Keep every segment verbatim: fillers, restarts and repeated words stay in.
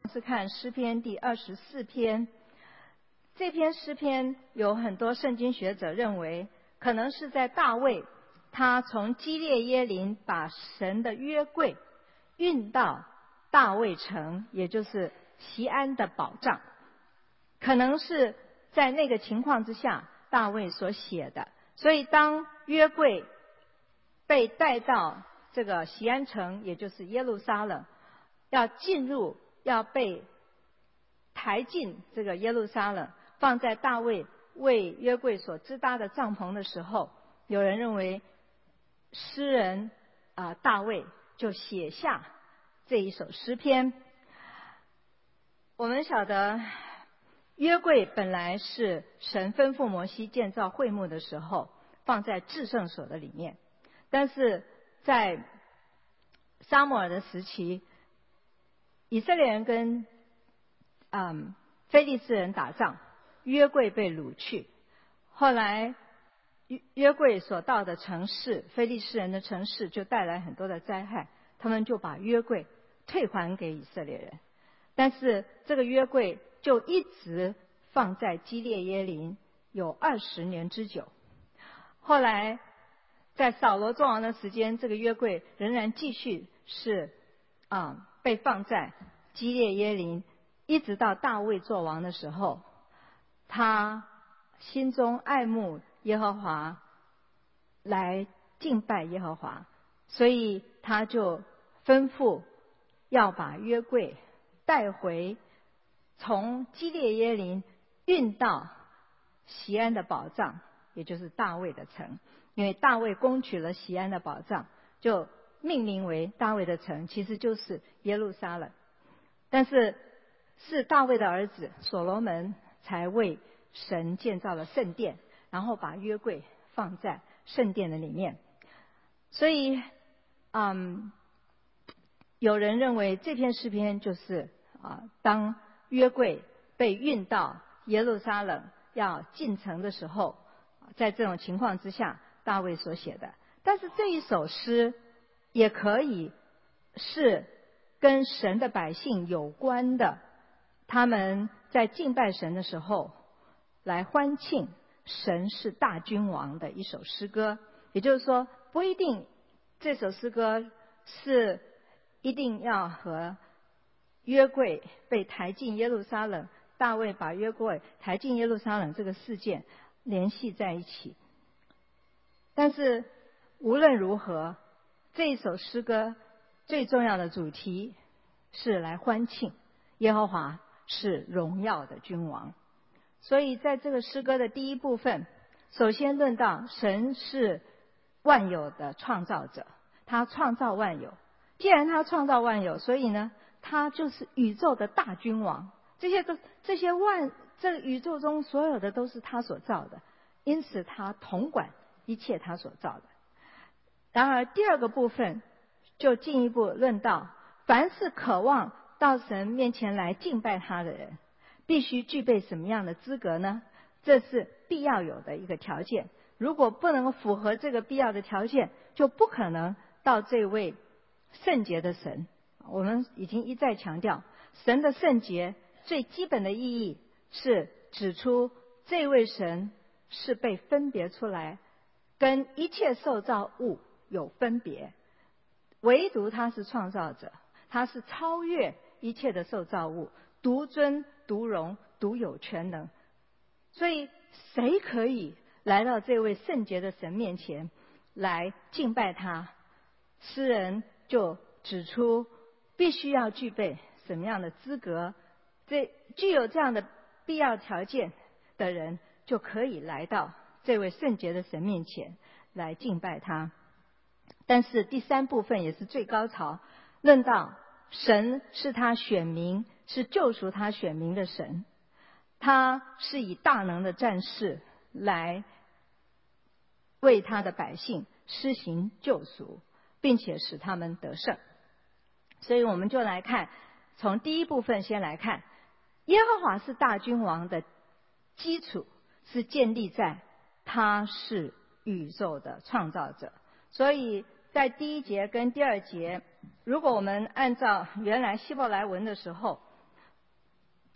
是看诗篇第二十四篇。这篇诗篇有很多圣经学者认为，可能是在大卫他从基列耶琳把神的约柜运到大卫城，也就是锡安的保障，可能是在那个情况之下大卫所写的。所以当约柜被带到这个锡安城，也就是耶路撒冷，要进入要被抬进这个耶路撒冷，放在大卫为约柜所支搭的帐篷的时候，有人认为诗人啊、呃、大卫就写下这一首诗篇。我们晓得约柜本来是神吩咐摩西建造会幕的时候放在至圣所的里面，但是在撒母耳的时期，以色列人跟嗯非利士人打仗，约柜被掳去，后来约柜所到的城市，非利士人的城市就带来很多的灾害，他们就把约柜退还给以色列人，但是这个约柜就一直放在基列耶琳有二十年之久。后来在扫罗作王的时间，这个约柜仍然继续是啊、嗯、被放在基列耶琳，一直到大卫作王的时候，他心中爱慕耶和华，来敬拜耶和华，所以他就吩咐要把约柜带回，从基列耶琳运到锡安的宝藏，也就是大卫的城。因为大卫攻取了锡安的宝藏，就命名为大卫的城，其实就是耶路撒冷。但是是大卫的儿子所罗门才为神建造了圣殿，然后把约柜放在圣殿的里面。所以嗯，有人认为这篇诗篇就是啊，当约柜被运到耶路撒冷要进城的时候，在这种情况之下大卫所写的。但是这一首诗也可以是跟神的百姓有关的，他们在敬拜神的时候来欢庆神是大君王的一首诗歌。也就是说，不一定这首诗歌是一定要和约柜被抬进耶路撒冷，大卫把约柜抬进耶路撒冷这个事件联系在一起。但是无论如何，这一首诗歌最重要的主题是来欢庆耶和华是荣耀的君王。所以在这个诗歌的第一部分，首先论到神是万有的创造者，他创造万有，既然他创造万有，所以呢他就是宇宙的大君王，这些都这些万这个宇宙中所有的都是他所造的，因此他统管一切他所造的。然而第二个部分就进一步论到，凡是渴望到神面前来敬拜他的人，必须具备什么样的资格呢？这是必要有的一个条件，如果不能符合这个必要的条件，就不可能到这位圣洁的神。我们已经一再强调，神的圣洁最基本的意义是指出这位神是被分别出来，跟一切受造物有分别，唯独他是创造者，他是超越一切的受造物，独尊独荣，独有全能。所以谁可以来到这位圣洁的神面前来敬拜他？诗人就指出必须要具备什么样的资格，这具有这样的必要条件的人就可以来到这位圣洁的神面前来敬拜他。但是第三部分也是最高潮，论到神是他选民，是救赎他选民的神，他是以大能的战士来为他的百姓施行救赎，并且使他们得胜。所以我们就来看，从第一部分先来看，耶和华是大君王的基础是建立在他是宇宙的创造者。所以在第一节跟第二节，如果我们按照原来希伯来文的时候，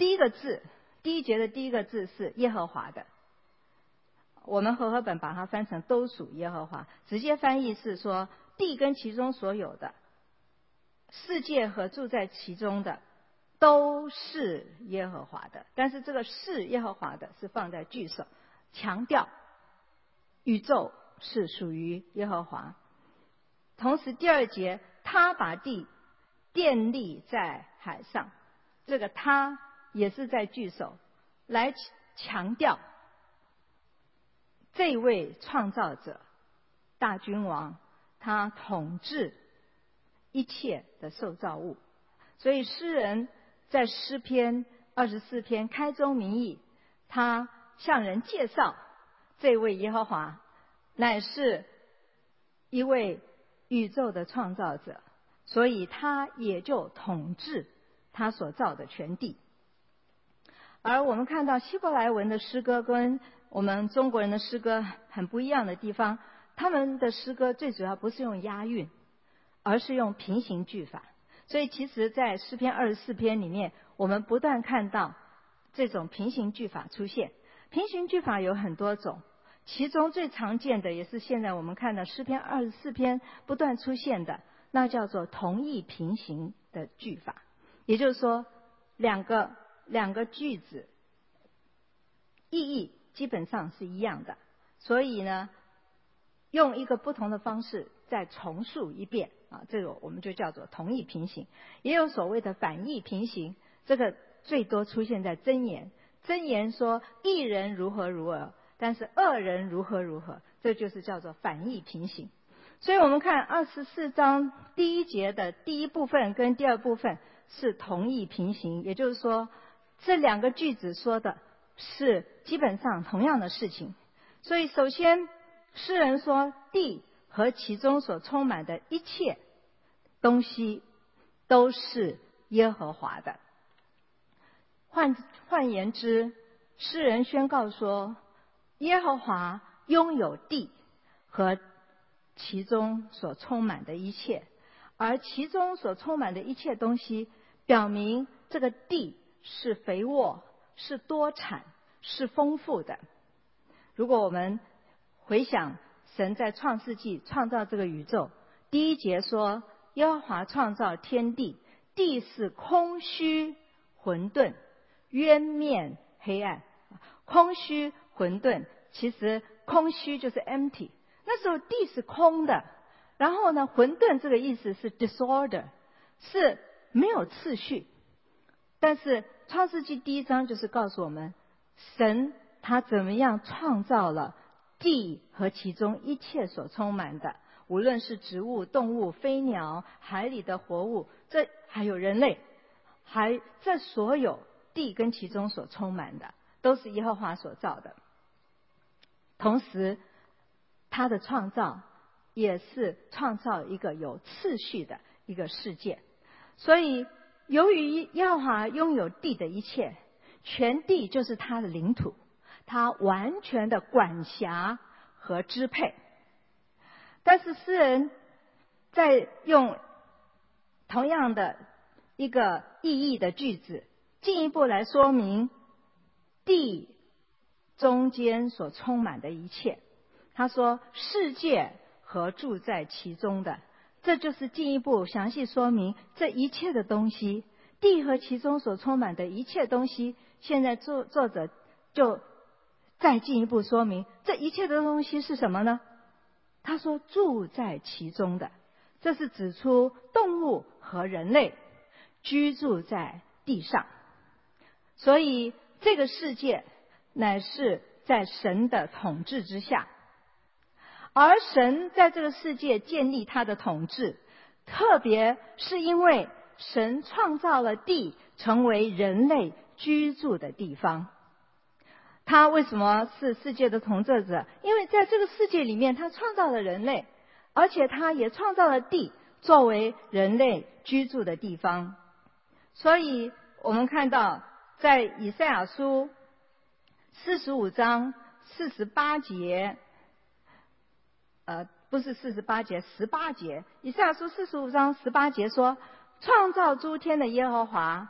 第一个字，第一节的第一个字是耶和华的。我们和合本把它翻成都属耶和华，直接翻译是说地跟其中所有的，世界和住在其中的都是耶和华的。但是这个是耶和华的是放在句首，强调宇宙是属于耶和华。同时第二节，他把地奠立在海上，这个他也是在句首来强调这位创造者大君王，他统治一切的受造物。所以诗人在诗篇二十四篇开宗明义，他向人介绍这位耶和华乃是一位宇宙的创造者，所以他也就统治他所造的全地。而我们看到希伯来文的诗歌跟我们中国人的诗歌很不一样的地方，他们的诗歌最主要不是用押韵，而是用平行句法。所以其实在诗篇二十四篇里面，我们不断看到这种平行句法出现。平行句法有很多种，其中最常见的也是现在我们看到诗篇二十四篇不断出现的，那叫做同义平行的句法。也就是说两个两个句子意义基本上是一样的，所以呢用一个不同的方式再重述一遍啊，这个我们就叫做同义平行。也有所谓的反义平行，这个最多出现在箴言。箴言说一人如何如何，但是恶人如何如何，这就是叫做反义平行。所以我们看二十四章第一节的第一部分跟第二部分是同义平行，也就是说这两个句子说的是基本上同样的事情。所以首先诗人说地和其中所充满的一切东西都是耶和华的。换换言之，诗人宣告说耶和华拥有地和其中所充满的一切，而其中所充满的一切东西表明这个地是肥沃，是多产，是丰富的。如果我们回想神在创世纪创造这个宇宙，第一节说耶和华创造天地，地是空虚混沌，渊面黑暗。空虚混沌，其实空虚就是 empty， 那时候地是空的。然后呢，混沌这个意思是 disorder， 是没有次序。但是创世纪第一章就是告诉我们，神他怎么样创造了地和其中一切所充满的，无论是植物、动物、飞鸟、海里的活物，这还有人类，还这所有地跟其中所充满的都是耶和华所造的。同时他的创造也是创造一个有次序的一个世界。所以由于耶和华拥有地的一切，全地就是他的领土，他完全的管辖和支配。但是诗人在用同样的一个意义的句子进一步来说明地中间所充满的一切。他说世界和住在其中的，这就是进一步详细说明这一切的东西，地和其中所充满的一切东西。现在作作者就再进一步说明这一切的东西是什么呢？他说住在其中的，这是指出动物和人类居住在地上。所以这个世界乃是在神的统治之下，而神在这个世界建立他的统治，特别是因为神创造了地成为人类居住的地方。他为什么是世界的统治者？因为在这个世界里面他创造了人类，而且他也创造了地作为人类居住的地方。所以我们看到在以赛亚书四十五章四十八节，呃，不是四十八节，十八节。以赛亚书四十五章十八节说，创造诸天的耶和华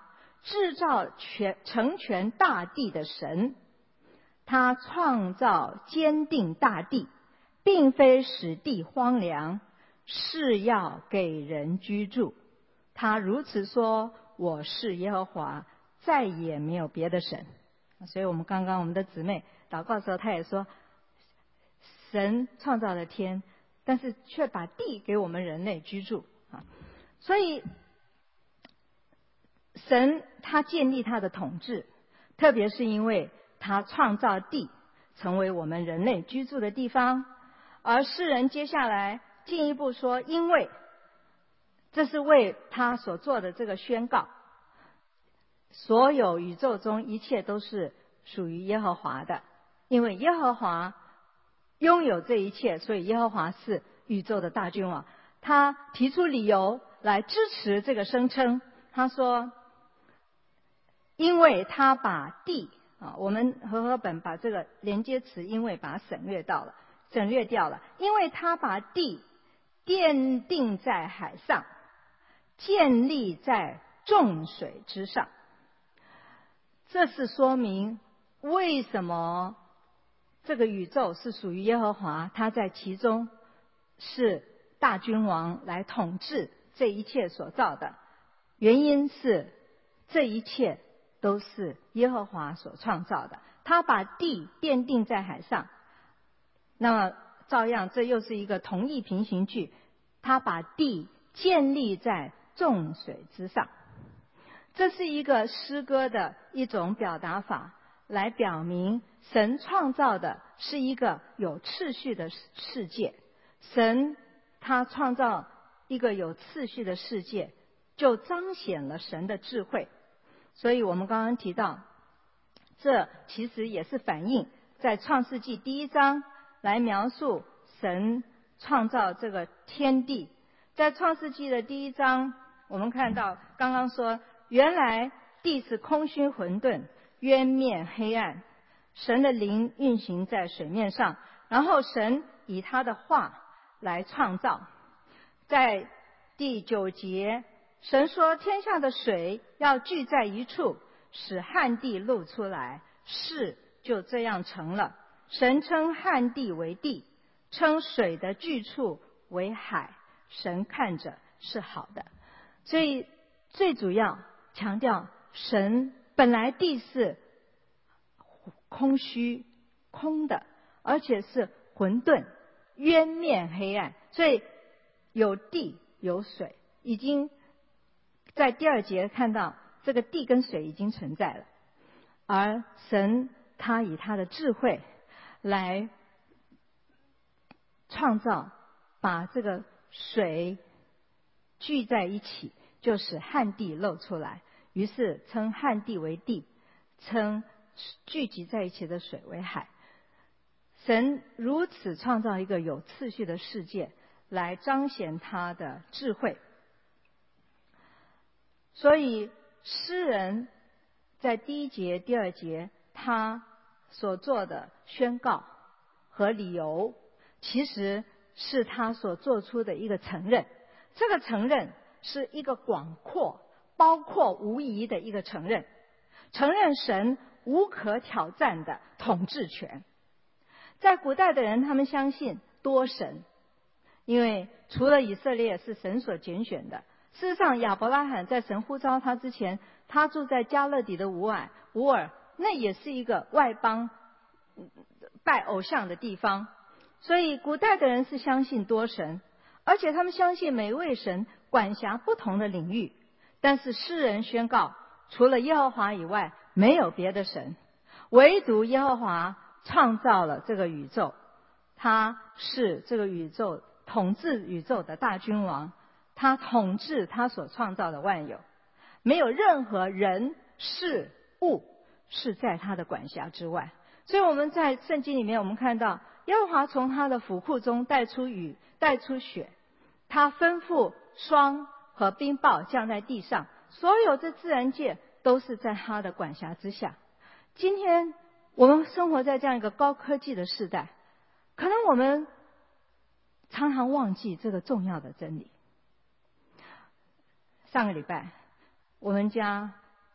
制造全成全大地的神，他创造坚定大地，并非使地荒凉，是要给人居住。他如此说：我是耶和华，再也没有别的神。所以我们刚刚我们的姊妹祷告的时候，她也说，神创造了天，但是却把地给我们人类居住啊。所以神他建立他的统治，特别是因为他创造地成为我们人类居住的地方。而诗人接下来进一步说，因为这是为他所做的这个宣告，所有宇宙中一切都是属于耶和华的，因为耶和华拥有这一切，所以耶和华是宇宙的大君王。他提出理由来支持这个声称，他说因为他把地啊，我们和合本把这个连接词因为把它省略到了省略掉了，因为他把地奠定在海上，建立在众水之上。这是说明为什么这个宇宙是属于耶和华，他在其中是大君王来统治这一切所造的。原因是这一切都是耶和华所创造的，他把地奠定在海上。那么照样这又是一个同义平行句，他把地建立在众水之上。这是一个诗歌的一种表达法，来表明神创造的是一个有次序的世界。神他创造一个有次序的世界，就彰显了神的智慧。所以我们刚刚提到，这其实也是反映在创世纪第一章来描述神创造这个天地。在创世纪的第一章，我们看到刚刚说，原来地是空虚混沌，渊面黑暗，神的灵运行在水面上，然后神以他的话来创造。在第九节，神说天下的水要聚在一处，使旱地露出来，事就这样成了。神称旱地为地，称水的聚处为海，神看着是好的。所以最主要强调，神本来地是空虚空的，而且是混沌渊面黑暗，所以有地有水，已经在第二节看到这个地跟水已经存在了。而神他以他的智慧来创造，把这个水聚在一起，就使旱地露出来，于是称旱地为地，称聚集在一起的水为海。神如此创造一个有次序的世界，来彰显他的智慧。所以诗人在第一节第二节他所做的宣告和理由，其实是他所做出的一个承认。这个承认是一个广阔包括无疑的一个承认，承认神无可挑战的统治权。在古代的人，他们相信多神，因为除了以色列是神所拣选的，事实上亚伯拉罕在神呼召他之前，他住在加勒底的乌尔乌尔，那也是一个外邦拜偶像的地方。所以古代的人是相信多神，而且他们相信每位神管辖不同的领域。但是诗人宣告，除了耶和华以外没有别的神，唯独耶和华创造了这个宇宙，他是这个宇宙统治宇宙的大君王，他统治他所创造的万有，没有任何人事物是在他的管辖之外。所以我们在圣经里面，我们看到耶和华从他的府库中带出雨，带出雪，他吩咐霜和冰雹降在地上，所有这自然界都是在他的管辖之下。今天我们生活在这样一个高科技的时代，可能我们常常忘记这个重要的真理。上个礼拜我们家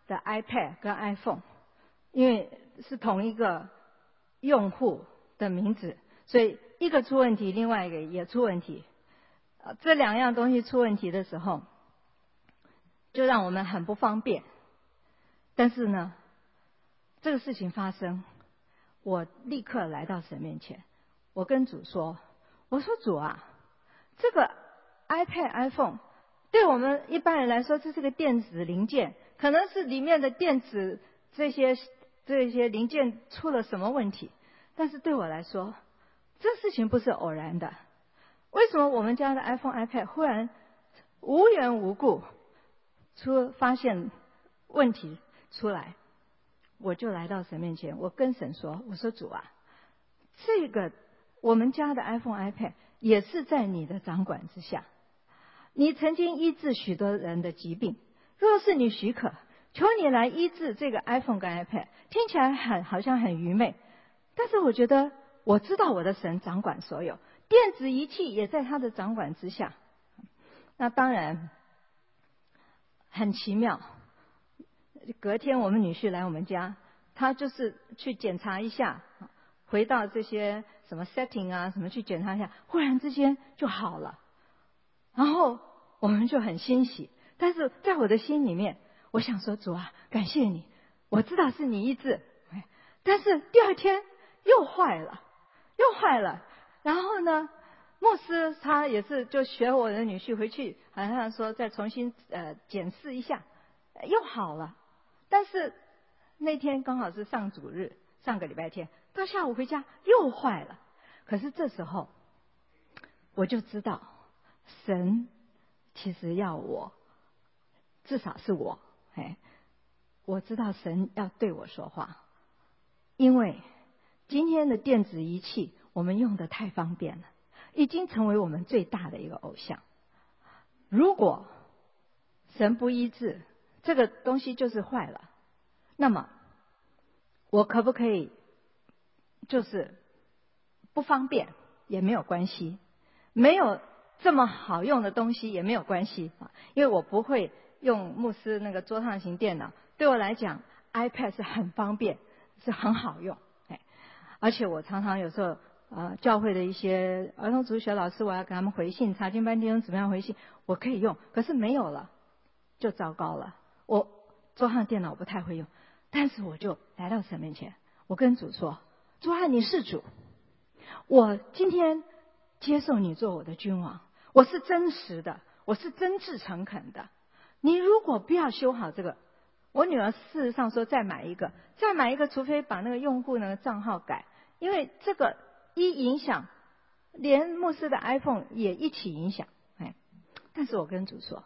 的 iPad 跟 iPhone， 因为是同一个用户的名字，所以一个出问题，另外一个也出问题。这两样东西出问题的时候，就让我们很不方便。但是呢，这个事情发生，我立刻来到神面前，我跟主说，我说主啊，这个 iPad iPhone 对我们一般人来说，这是个电子零件，可能是里面的电子这些这些零件出了什么问题，但是对我来说，这事情不是偶然的。为什么我们家的 iPhone iPad 忽然无缘无故出发现问题出来？我就来到神面前，我跟神说，我说主啊，这个我们家的 iPhone iPad 也是在你的掌管之下，你曾经医治许多人的疾病，若是你许可，求你来医治这个 iPhone 跟 iPad。 听起来很好像很愚昧，但是我觉得我知道我的神掌管所有，电子仪器也在他的掌管之下。那当然很奇妙，隔天我们女婿来我们家，他就是去检查一下，回到这些什么 setting 啊什么去检查一下，忽然之间就好了，然后我们就很欣喜。但是在我的心里面，我想说，主啊，感谢你，我知道是你医治，但是第二天又坏了，又坏了。然后呢，牧师他也是就学我的女婿回去，好像说再重新呃检视一下，又好了。但是那天刚好是上主日，上个礼拜天，到下午回家又坏了。可是这时候我就知道，神其实要我，至少是我，哎，我知道神要对我说话，因为今天的电子仪器我们用的太方便了，已经成为我们最大的一个偶像。如果神不医治，这个东西就是坏了，那么我可不可以就是不方便也没有关系，没有这么好用的东西也没有关系，因为我不会用牧师那个桌上型电脑，对我来讲 iPad 是很方便，是很好用。而且我常常有时候呃教会的一些儿童主学老师，我要给他们回信，查经班弟兄怎么样回信，我可以用，可是没有了就糟糕了。我桌上电脑我不太会用，但是我就来到神面前，我跟主说，主啊，你是主，我今天接受你做我的君王，我是真实的，我是真挚诚恳的。你如果不要修好这个，我女儿事实上说再买一个，再买一个，除非把那个用户那个账号改，因为这个一影响，连牧师的 iPhone 也一起影响。哎，但是我跟主说，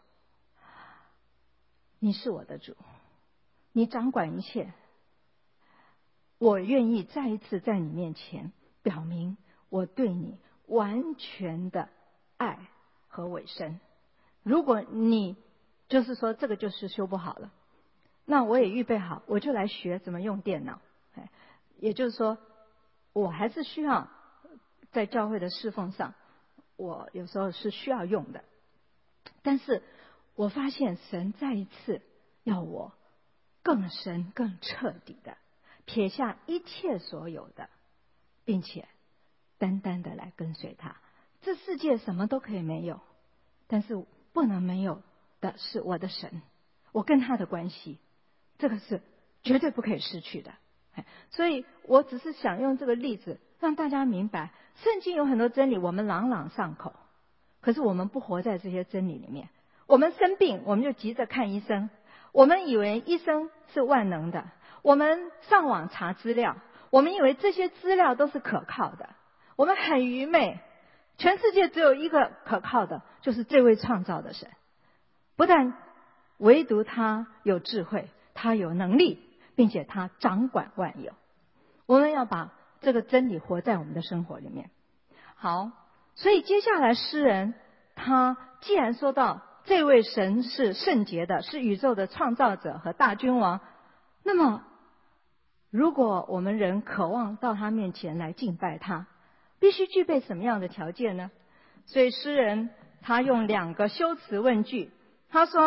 你是我的主，你掌管一切，我愿意再一次在你面前表明我对你完全的爱和委身。如果你就是说这个就是修不好了，那我也预备好，我就来学怎么用电脑。也就是说，我还是需要在教会的侍奉上，我有时候是需要用的。但是我发现神再一次要我更深更彻底的撇下一切所有的，并且单单的来跟随他。这世界什么都可以没有，但是不能没有的是我的神，我跟他的关系，这个是绝对不可以失去的。所以我只是想用这个例子让大家明白，圣经有很多真理我们朗朗上口，可是我们不活在这些真理里面。我们生病我们就急着看医生，我们以为医生是万能的，我们上网查资料，我们以为这些资料都是可靠的，我们很愚昧。全世界只有一个可靠的，就是这位创造的神，不但唯独他有智慧，他有能力，并且他掌管万有。我们要把这个真理活在我们的生活里面。好，所以接下来诗人他既然说到这位神是圣洁的，是宇宙的创造者和大君王，那么如果我们人渴望到他面前来敬拜他，必须具备什么样的条件呢？所以诗人他用两个修辞问句，他说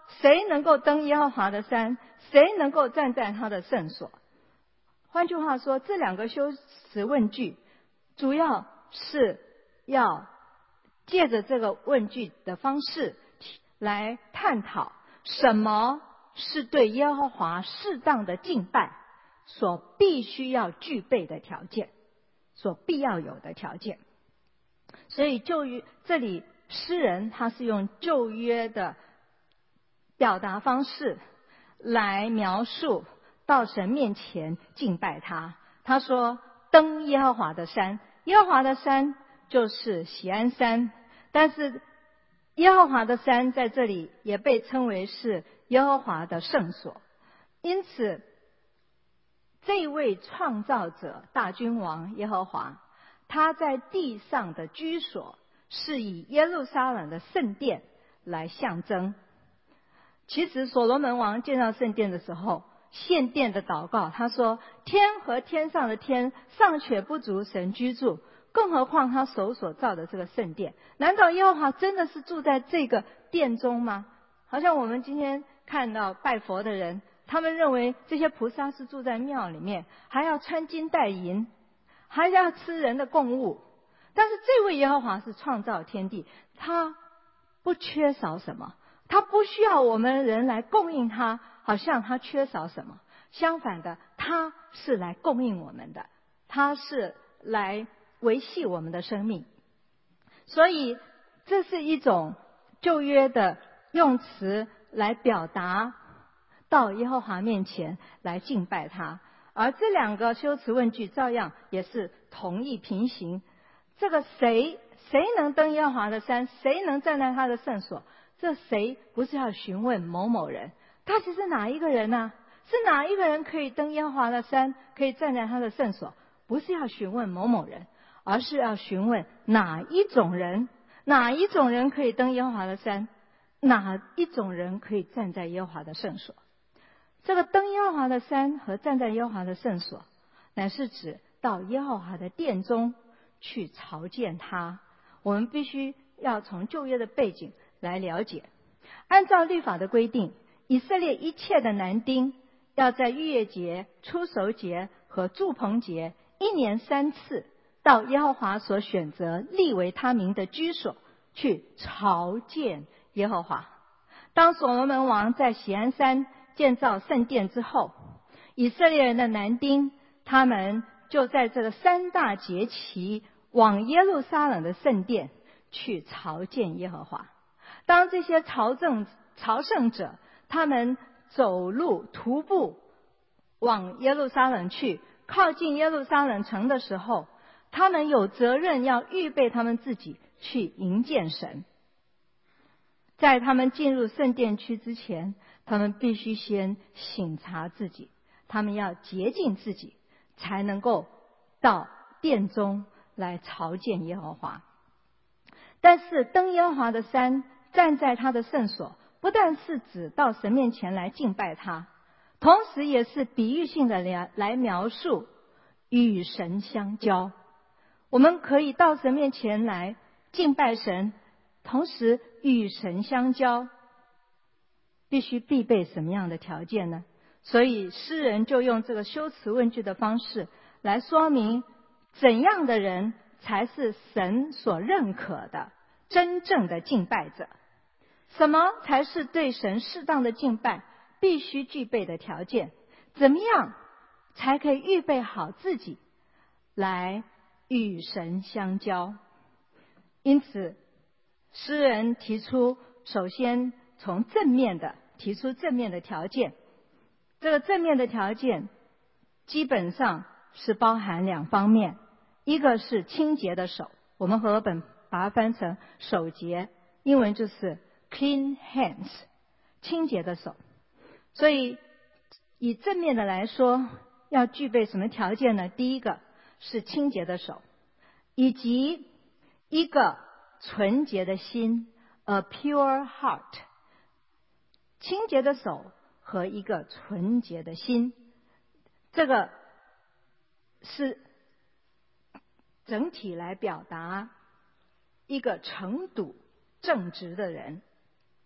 谁能够登耶和华的山？谁能够站在他的圣所？换句话说，这两个修辞问句主要是要借着这个问句的方式来探讨什么是对耶和华适当的敬拜所必须要具备的条件，所必要有的条件。所以旧约这里诗人他是用旧约的表达方式来描述到神面前敬拜他。他说登耶和华的山，耶和华的山就是锡安山，但是耶和华的山在这里也被称为是耶和华的圣所。因此这位创造者大君王耶和华，他在地上的居所是以耶路撒冷的圣殿来象征。其实所罗门王建造圣殿的时候，献殿的祷告，他说天和天上的天尚且不足神居住，更何况他手所造的这个圣殿。难道耶和华真的是住在这个殿中吗？好像我们今天看到拜佛的人，他们认为这些菩萨是住在庙里面，还要穿金戴银，还要吃人的供物。但是这位耶和华是创造天地，他不缺少什么，他不需要我们人来供应他，好像他缺少什么。相反的，他是来供应我们的，他是来维系我们的生命。所以这是一种旧约的用词来表达到耶和华面前来敬拜他。而这两个修辞问句照样也是同义平行。这个谁谁能登耶和华的山，谁能站在他的圣所，这谁不是要询问某某人，到底是哪一个人呢？是哪一个人可以登耶和华的山，可以站在他的圣所？不是要询问某某人，而是要询问哪一种人，哪一种人可以登耶和华的山，哪一种人可以站在耶和华的圣所。这个登耶和华的山和站在耶和华的圣所，乃是指到耶和华的殿中去朝见他。我们必须要从旧约的背景来了解。按照律法的规定，以色列一切的男丁要在逾越节、初熟节和住棚节一年三次到耶和华所选择立为他名的居所去朝见耶和华。当所罗门王在锡安山建造圣殿之后，以色列人的男丁他们就在这个三大节期往耶路撒冷的圣殿去朝见耶和华。当这些朝政朝圣者他们走路徒步往耶路撒冷去，靠近耶路撒冷城的时候，他们有责任要预备他们自己去迎见神。在他们进入圣殿区之前，他们必须先省察自己，他们要洁净自己，才能够到殿中来朝见耶和华。但是登耶和华的山，站在他的圣所，不但是指到神面前来敬拜他，同时也是比喻性的来来描述与神相交。我们可以到神面前来敬拜神，同时与神相交，必须必备什么样的条件呢？所以诗人就用这个修辞问句的方式来说明怎样的人才是神所认可的真正的敬拜者，什么才是对神适当的敬拜必须具备的条件，怎么样才可以预备好自己来与神相交。因此诗人提出，首先从正面的提出正面的条件。这个正面的条件基本上是包含两方面，一个是清洁的手，我们和合本把它翻成手洁，英文就是 clean hands， 清洁的手。所以以正面的来说，要具备什么条件呢？第一个是清洁的手，以及一个纯洁的心 a pure heart。 清洁的手和一个纯洁的心，这个是整体来表达一个诚笃正直的人。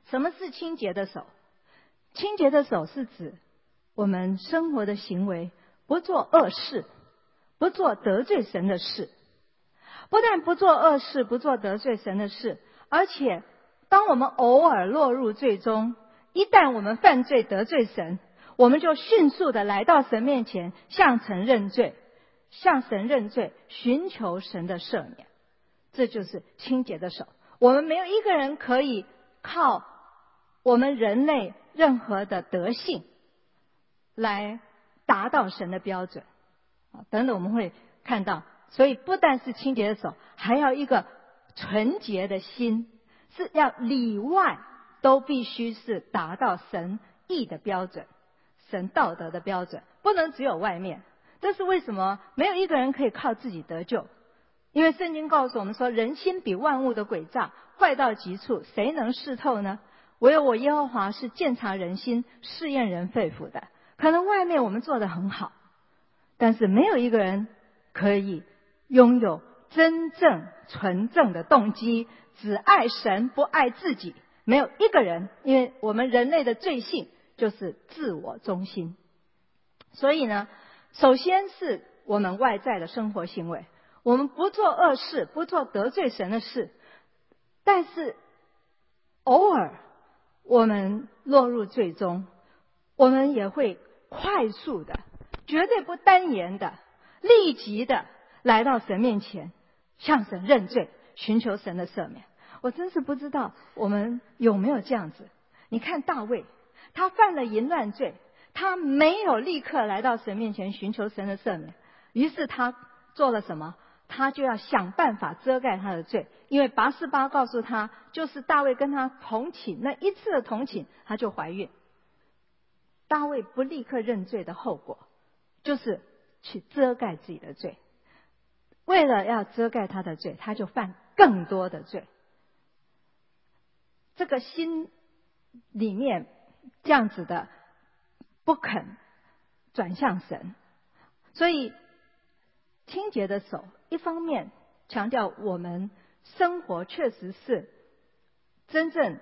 什么是清洁的手？清洁的手是指我们生活的行为不做恶事，不做得罪神的事。不但不做恶事，不做得罪神的事，而且当我们偶尔落入罪中，一旦我们犯罪得罪神，我们就迅速的来到神面前，向神认罪，向神认罪，寻求神的赦免。这就是清洁的手。我们没有一个人可以靠我们人类任何的德性来达到神的标准。等等我们会看到，所以不但是清洁的手，还要一个纯洁的心，是要里外都必须是达到神义的标准，神道德的标准，不能只有外面。这是为什么没有一个人可以靠自己得救？因为圣经告诉我们说，人心比万物的诡诈，坏到极处，谁能识透呢？唯有我耶和华是鉴察人心，试验人肺腑的。可能外面我们做得很好，但是没有一个人可以拥有真正纯正的动机，只爱神不爱自己。没有一个人，因为我们人类的罪性就是自我中心。所以呢，首先是我们外在的生活行为，我们不做恶事，不做得罪神的事，但是偶尔我们落入罪中，我们也会快速的，绝对不单言的，立即的来到神面前，向神认罪，寻求神的赦免。我真是不知道我们有没有这样子。你看大卫，他犯了淫乱罪，他没有立刻来到神面前寻求神的赦免，于是他做了什么？他就要想办法遮盖他的罪，因为拔示巴告诉他，就是大卫跟他同寝，那一次的同寝他就怀孕。大卫不立刻认罪的后果，就是去遮盖自己的罪。为了要遮盖他的罪，他就犯更多的罪。这个心里面这样子的不肯转向神，所以清洁的手一方面强调我们生活确实是真正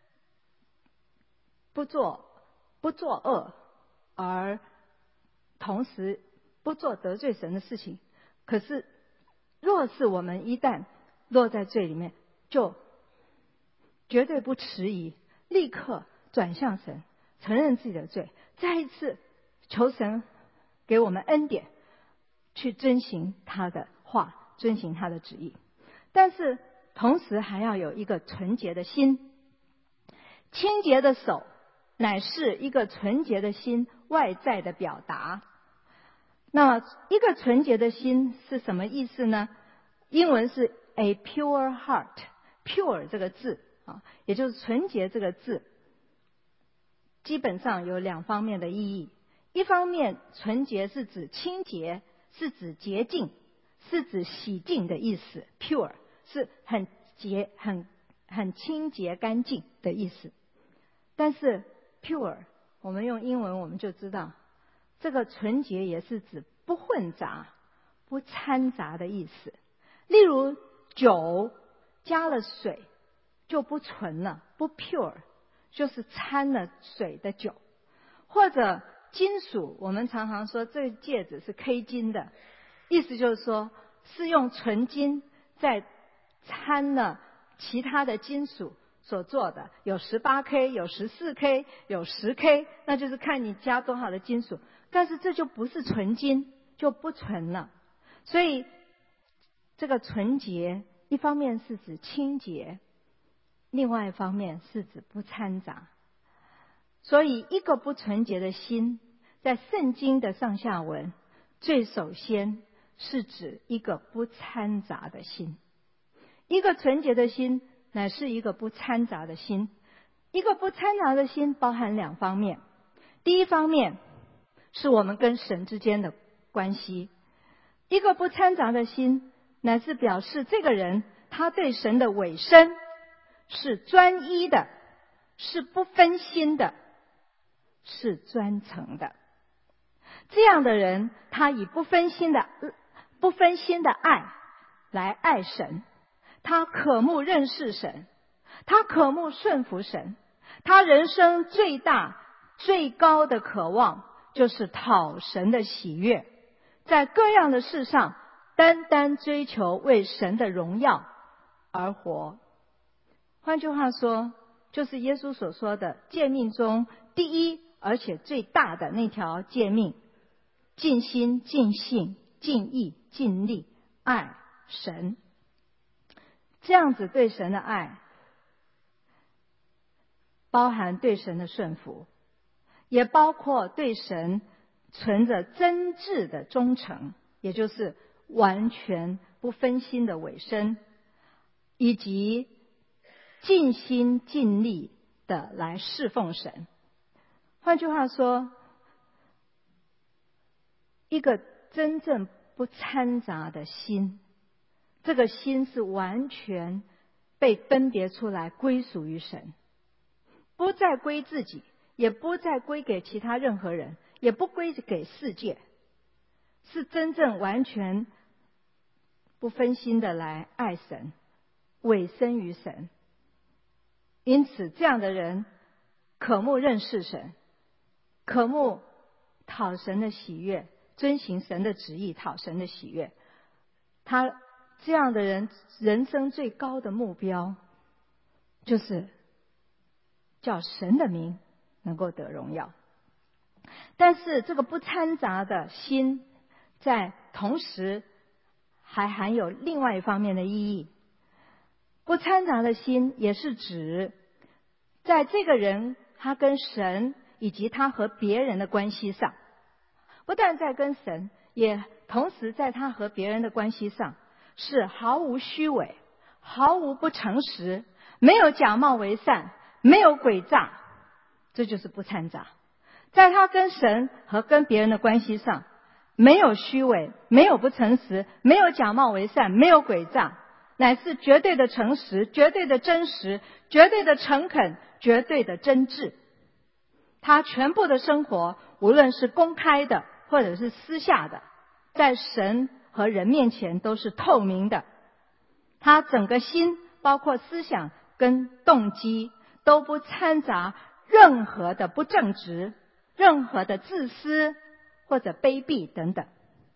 不做不作恶，而同时不做得罪神的事情。可是若是我们一旦落在罪里面，就绝对不迟疑，立刻转向神，承认自己的罪，再一次求神给我们恩典，去遵行他的话，遵行他的旨意。但是同时还要有一个纯洁的心。清洁的手乃是一个纯洁的心外在的表达。那一个纯洁的心是什么意思呢？英文是 a pure heart， pure 这个字啊，也就是纯洁这个字，基本上有两方面的意义。一方面，纯洁是指清洁，是指洁净，是指洗净的意思。pure 是很洁、很很清洁、干净的意思。但是 pure 我们用英文我们就知道，这个纯洁也是指不混杂、不掺杂的意思。例如酒加了水就不纯了，不 pure， 就是掺了水的酒。或者金属，我们常常说这个戒指是 K 金的，意思就是说是用纯金再掺了其他的金属所做的，有 十八K， 有 十四K， 有 十K， 那就是看你加多少的金属。但是这就不是纯金，就不纯了。所以这个纯洁一方面是指清洁，另外一方面是指不掺杂。所以一个不纯洁的心，在圣经的上下文最首先是指一个不掺杂的心。一个纯洁的心乃是一个不掺杂的心。一个不掺杂的心包含两方面。第一方面是我们跟神之间的关系。一个不掺杂的心乃是表示这个人他对神的委身是专一的，是不分心的，是专诚的。这样的人他以不分心的不分心的爱来爱神，他渴慕认识神，他渴慕顺服神， 他人生最大最高的渴望就是讨神的喜悦，在各样的事上单单追求为神的荣耀而活。换句话说，就是耶稣所说的诫命中第一而且最大的那条诫命：尽心、尽性、尽意、尽力爱神。这样子对神的爱，包含对神的顺服，也包括对神存着真挚的忠诚，也就是完全不分心的委身，以及尽心尽力的来侍奉神。换句话说，一个真正不掺杂的心，这个心是完全被分别出来归属于神，不再归自己，也不再归给其他任何人，也不归给世界，是真正完全不分心的来爱神，委身于神。因此这样的人渴慕认识神，渴慕讨神的喜悦，遵行神的旨意，讨神的喜悦。他这样的人人生最高的目标就是叫神的名能够得荣耀。但是这个不掺杂的心，在同时还含有另外一方面的意义。不掺杂的心也是指，在这个人他跟神以及他和别人的关系上，不但在跟神，也同时在他和别人的关系上是毫无虚伪，毫无不诚实，没有假冒为善，没有诡诈，这就是不掺杂。在他跟神和跟别人的关系上，没有虚伪，没有不诚实，没有假冒为善，没有诡诈，乃是绝对的诚实，绝对的真实，绝对的诚恳，绝对的真挚。他全部的生活，无论是公开的或者是私下的，在神和人面前都是透明的。他整个心，包括思想跟动机，都不掺杂任何的不正直，任何的自私或者卑鄙等等。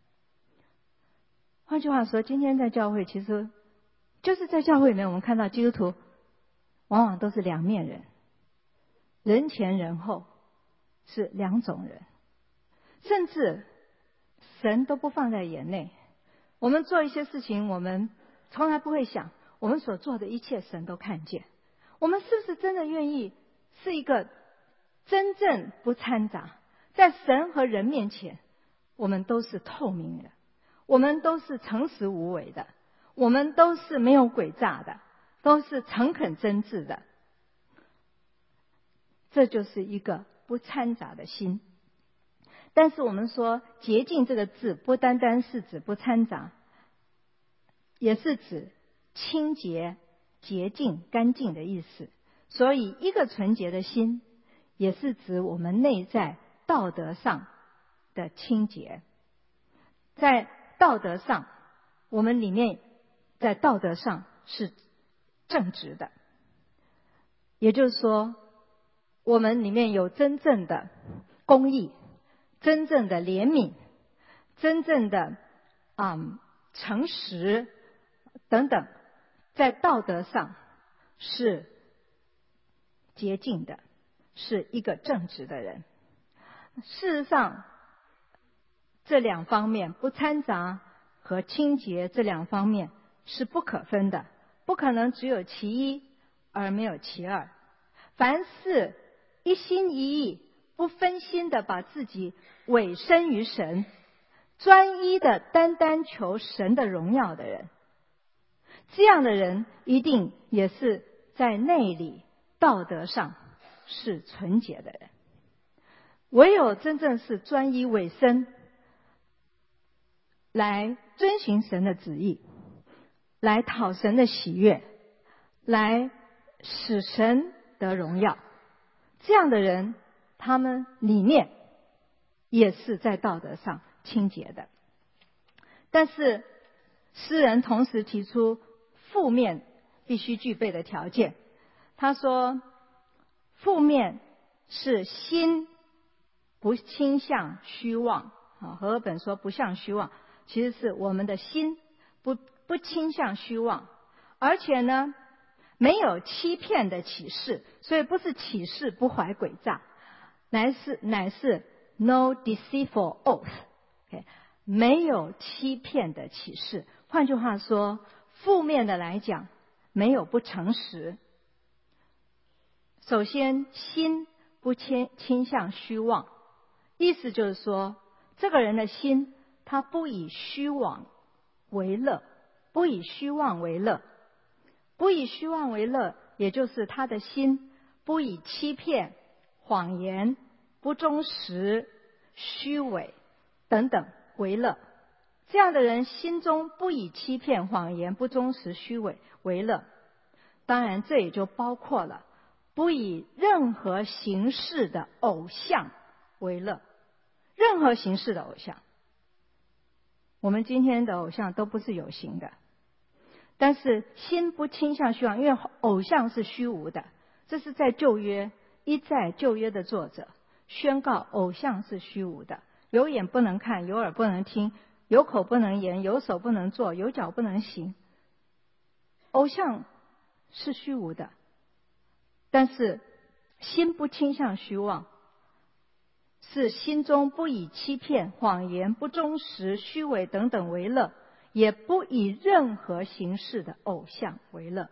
换句话说，今天在教会，其实就是在教会里面，我们看到基督徒往往都是两面人，人前人后是两种人，甚至神都不放在眼内。我们做一些事情，我们从来不会想，我们所做的一切神都看见。我们是不是真的愿意是一个真正不掺杂，在神和人面前我们都是透明的，我们都是诚实无伪的，我们都是没有诡诈的，都是诚恳真挚的。这就是一个不掺杂的心。但是我们说洁净这个字不单单是指不掺杂，也是指清洁、洁净、干净的意思。所以一个纯洁的心也是指我们内在道德上的清洁。在道德上，我们里面在道德上是正直的，也就是说我们里面有真正的公义，真正的怜悯，真正的嗯诚实等等，在道德上是洁净的，是一个正直的人。事实上，这两方面不掺杂和清洁这两方面是不可分的，不可能只有其一而没有其二。凡是一心一意不分心的把自己委身于神，专一的单单求神的荣耀的人，这样的人一定也是在内里道德上是纯洁的人。唯有真正是专一委身来遵行神的旨意，来讨神的喜悦，来使神得荣耀，这样的人他们里面也是在道德上清洁的。但是诗人同时提出负面必须具备的条件，他说负面是心不倾向虚妄。啊，和合本说不向虚妄，其实是我们的心不不倾向虚妄，而且呢没有欺骗的启示，所以不是启示不怀诡诈，乃是乃是 no deceitful oath、okay? 没有欺骗的启示。换句话说，负面的来讲，没有不诚实。首先，心不倾倾向虚妄，意思就是说，这个人的心他不以虚妄为乐，不以虚妄为乐，不以虚妄为乐，也就是他的心不以欺骗、谎言、不忠实、虚伪等等为乐。这样的人心中不以欺骗、谎言、不忠实、虚伪为乐。当然这也就包括了不以任何形式的偶像为乐。任何形式的偶像，我们今天的偶像都不是有形的，但是心不倾向虚妄，因为偶像是虚无的。这是在旧约，一再旧约的作者宣告偶像是虚无的，有眼不能看，有耳不能听，有口不能言，有手不能做，有脚不能行。偶像是虚无的，但是心不倾向虚妄，是心中不以欺骗、谎言、不忠实、虚伪等等为乐，也不以任何形式的偶像为乐。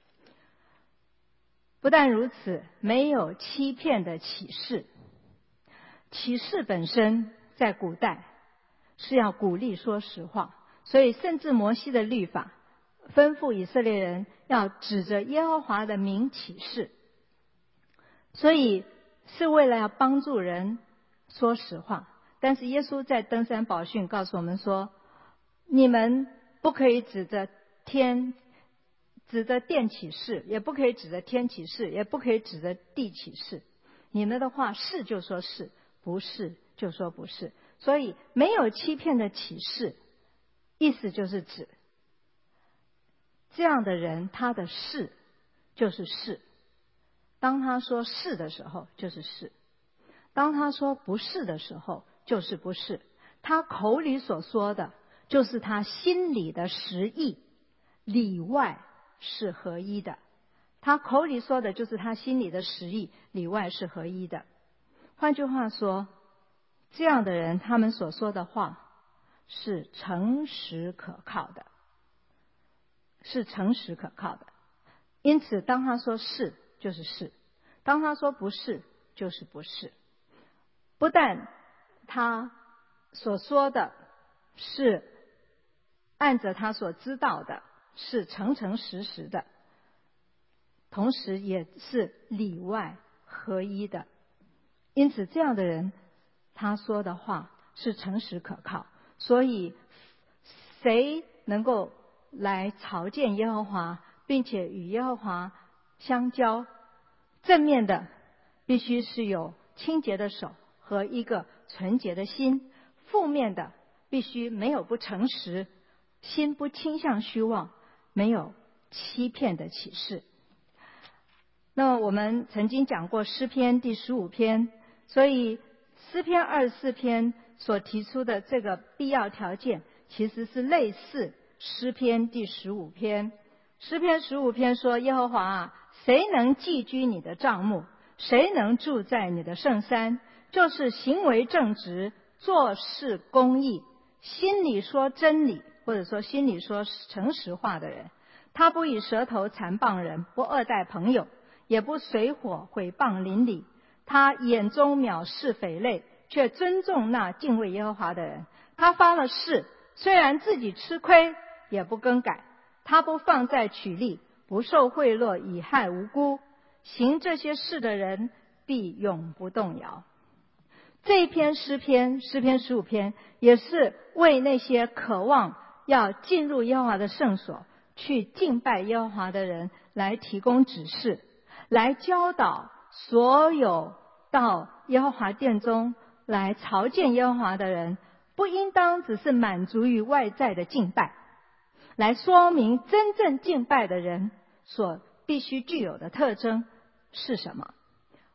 不但如此，没有欺骗的启示。启示本身在古代是要鼓励说实话，所以甚至摩西的律法吩咐以色列人要指着耶和华的名起誓，所以是为了要帮助人说实话。但是耶稣在登山宝训告诉我们说，你们不可以指着天指着殿起誓，也不可以指着天起誓，也不可以指着地起誓。你们的话是就说是，不是就说不是。所以没有欺骗的启示，意思就是指这样的人，他的是就是是。当他说是的时候就是是，当他说不是的时候就是不是。他口里所说的就是他心里的实意，里外是合一的。他口里说的就是他心里的实意，里外是合一的。换句话说，这样的人他们所说的话是诚实可靠的，是诚实可靠的。因此当他说是就是是，当他说不是就是不是。不但他所说的是按着他所知道的是诚诚实实的，同时也是里外合一的。因此这样的人他说的话是诚实可靠。所以谁能够来朝见耶和华，并且与耶和华相交，正面的必须是有清洁的手和一个纯洁的心，负面的必须没有不诚实，心不倾向虚妄，没有欺骗的启示。那么我们曾经讲过诗篇第十五篇，所以诗篇二十四篇所提出的这个必要条件其实是类似诗篇第十五篇。诗篇十五篇说，耶和华啊，谁能寄居你的帐幕？谁能住在你的圣山？就是行为正直，做事公义，心里说真理，或者说心里说诚实话的人。他不以舌头残谤人，不恶待朋友，也不随伙毁谤邻里。他眼中藐视匪类，却尊重那敬畏耶和华的人。他发了誓，虽然自己吃亏，也不更改。他不放债取利，不受贿赂，以害无辜。行这些事的人，必永不动摇。这一篇诗篇，诗篇十五篇，也是为那些渴望要进入耶和华的圣所，去敬拜耶和华的人来提供指示，来教导所有到耶和华殿中来朝见耶和华的人，不应当只是满足于外在的敬拜，来说明真正敬拜的人所必须具有的特征是什么。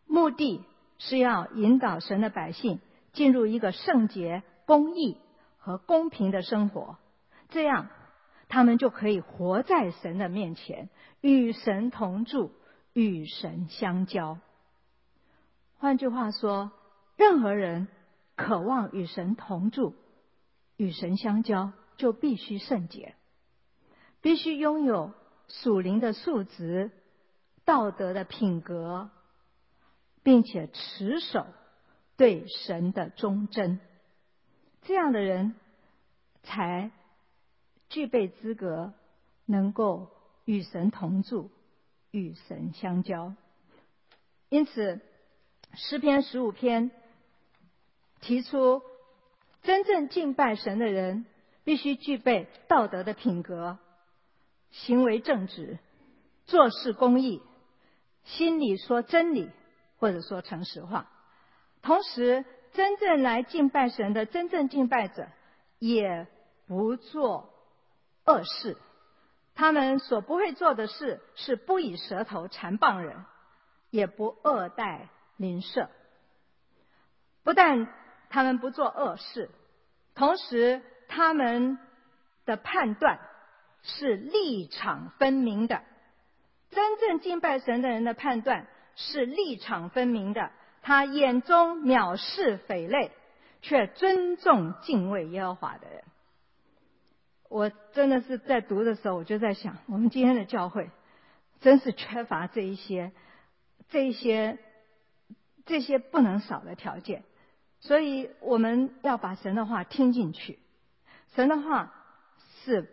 目的是要引导神的百姓进入一个圣洁、公义和公平的生活，这样他们就可以活在神的面前，与神同住，与神相交。换句话说，任何人渴望与神同住，与神相交，就必须圣洁，必须拥有属灵的素质、道德的品格，并且持守对神的忠贞。这样的人才具备资格能够与神同住，与神相交。因此诗篇十五篇提出，真正敬拜神的人必须具备道德的品格，行为正直，做事公义，心里说真理，或者说诚实话。同时，真正来敬拜神的真正敬拜者也不做恶事，他们所不会做的事是不以舌头缠谤人，也不恶待邻舍。不但他们不做恶事，同时他们的判断是立场分明的。真正敬拜神的人的判断是立场分明的，他眼中藐视匪类，却尊重敬畏耶和华的人。我真的是在读的时候，我就在想，我们今天的教会真是缺乏这一些这一些这些不能少的条件。所以我们要把神的话听进去。神的话是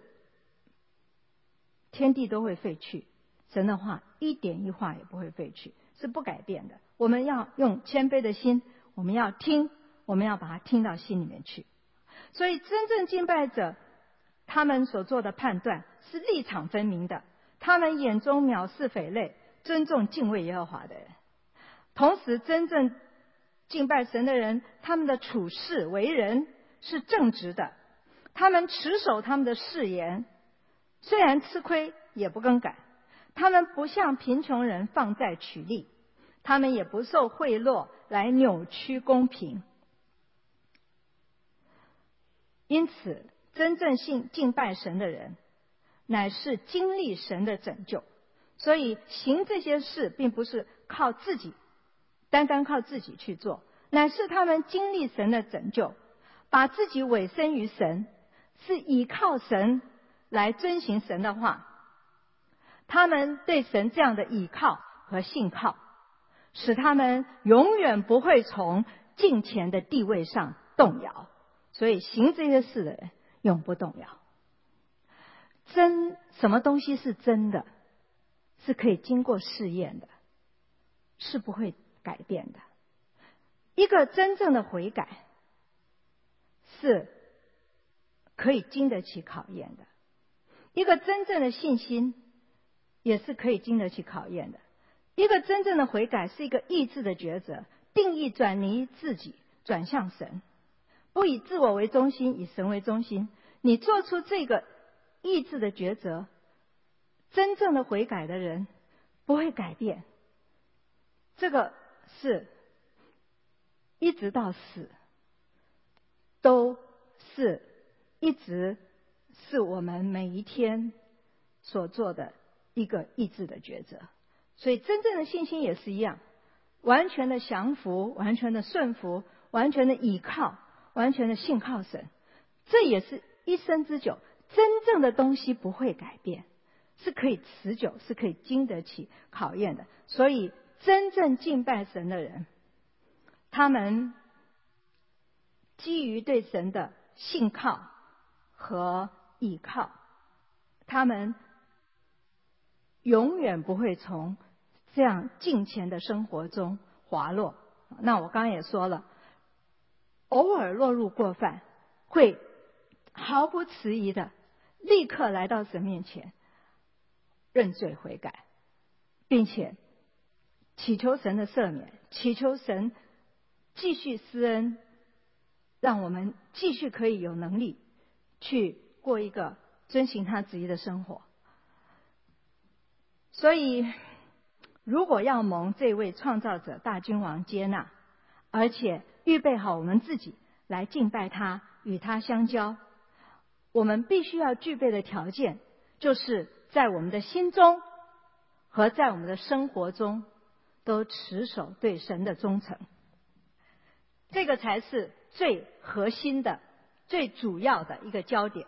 天地都会废去，神的话一点一画也不会废去，是不改变的。我们要用谦卑的心，我们要听，我们要把它听到心里面去。所以真正敬拜者，他们所做的判断是立场分明的，他们眼中藐视匪类，尊重敬畏耶和华的人。同时真正敬拜神的人，他们的处事为人是正直的，他们持守他们的誓言，虽然吃亏也不更改，他们不向贫穷人放债取利，他们也不受贿赂来扭曲公平。因此真正信敬拜神的人乃是经历神的拯救，所以行这些事并不是靠自己，单单靠自己去做，乃是他们经历神的拯救，把自己委身于神，是依靠神来遵行神的话。他们对神这样的倚靠和信靠，使他们永远不会从敬虔的地位上动摇，所以行这些事的人永不动摇。真，什么东西是真的，是可以经过试验的，是不会改变的。一个真正的悔改是可以经得起考验的，一个真正的信心也是可以经得起考验的。一个真正的悔改是一个意志的抉择，定义转离自己，转向神，不以自我为中心，以神为中心。你做出这个意志的抉择，真正的悔改的人不会改变。这个是一直到死都是一直是我们每一天所做的一个意志的抉择。所以真正的信心也是一样，完全的降服，完全的顺服，完全的倚靠，完全的信靠神，这也是一生之久。真正的东西不会改变，是可以持久，是可以经得起考验的。所以真正敬拜神的人，他们基于对神的信靠和倚靠，他们永远不会从这样敬虔的生活中滑落。那我刚刚也说了，偶尔落入过犯，会毫不迟疑的立刻来到神面前认罪悔改，并且祈求神的赦免，祈求神继续施恩，让我们继续可以有能力去过一个遵行他旨意的生活。所以如果要蒙这位创造者大君王接纳，而且预备好我们自己来敬拜他，与他相交，我们必须要具备的条件，就是在我们的心中和在我们的生活中都持守对神的忠诚。这个才是最核心的、最主要的一个焦点。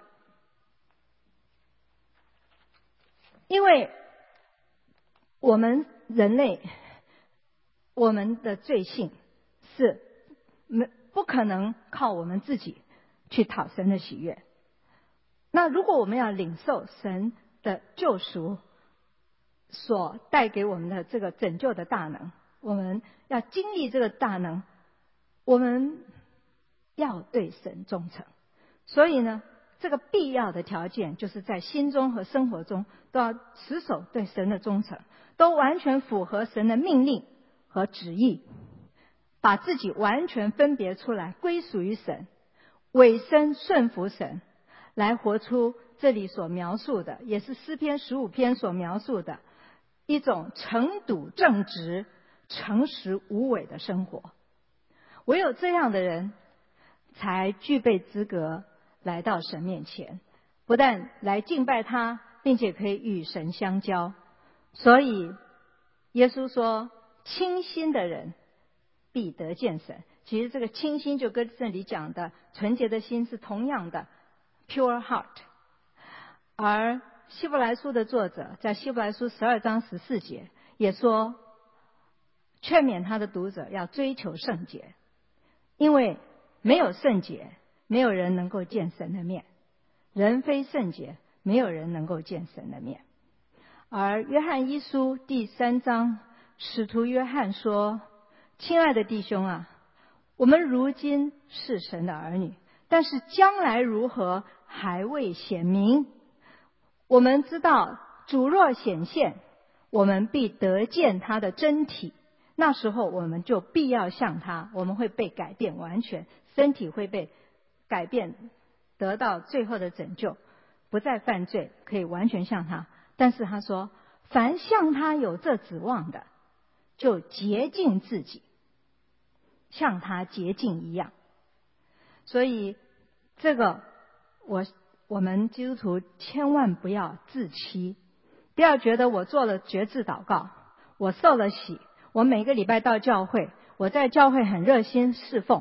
因为我们人类，我们的罪性是没不可能靠我们自己去讨神的喜悦。那如果我们要领受神的救赎所带给我们的这个拯救的大能，我们要经历这个大能，我们要对神忠诚。所以呢，这个必要的条件就是在心中和生活中都要持守对神的忠诚，都完全符合神的命令和旨意，把自己完全分别出来，归属于神，委身顺服神，来活出这里所描述的，也是诗篇十五篇所描述的一种诚笃正直、诚实无伪的生活。唯有这样的人才具备资格来到神面前，不但来敬拜他，并且可以与神相交。所以耶稣说，清心的人必得见神。其实这个清心就跟这里讲的纯洁的心是同样的 pure heart。 而希伯来书的作者在希伯来书十二章十四节也说，劝勉他的读者要追求圣洁，因为没有圣洁，没有人能够见神的面。人非圣洁，没有人能够见神的面。而约翰一书第三章，使徒约翰说，亲爱的弟兄啊，我们如今是神的儿女，但是将来如何还未显明。我们知道主若显现，我们必得见他的真体，那时候我们就必要像他，我们会被改变完全，身体会被改变，得到最后的拯救，不再犯罪，可以完全像他。但是他说，凡像他有这指望的，就洁净自己，像他洁净一样。所以这个我我们基督徒千万不要自欺，不要觉得我做了决志祷告，我受了洗，我每个礼拜到教会，我在教会很热心侍奉，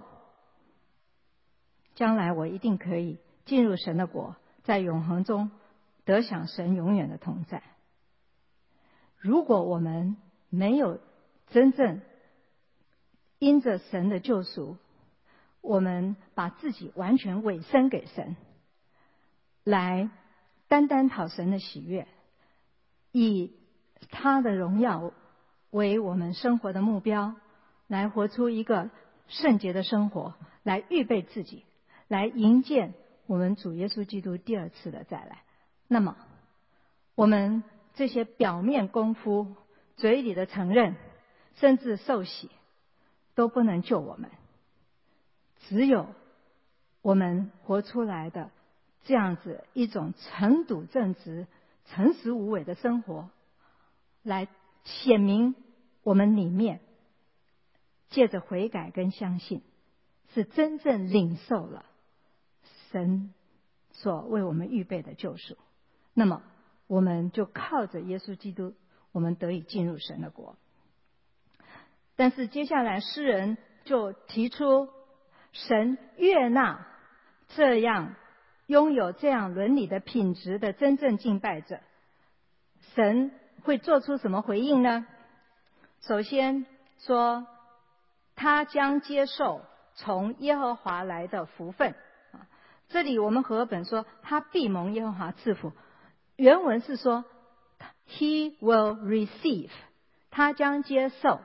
将来我一定可以进入神的国，在永恒中得享神永远的同在。如果我们没有真正因着神的救赎，我们把自己完全委身给神，来单单讨神的喜悦，以他的荣耀为我们生活的目标，来活出一个圣洁的生活，来预备自己，来迎接我们主耶稣基督第二次的再来。那么我们这些表面功夫、嘴里的承认，甚至受洗，都不能救我们。只有我们活出来的这样子一种诚笃正直、诚实无伪的生活，来显明我们里面借着悔改跟相信，是真正领受了神所为我们预备的救赎。那么我们就靠着耶稣基督，我们得以进入神的国。但是接下来诗人就提出，神悦纳这样拥有这样伦理的品质的真正敬拜者，神会做出什么回应呢？首先说，他将接受从耶和华来的福分。这里我们和合本说他必蒙耶和华赐福，原文是说 He will receive， 他将接受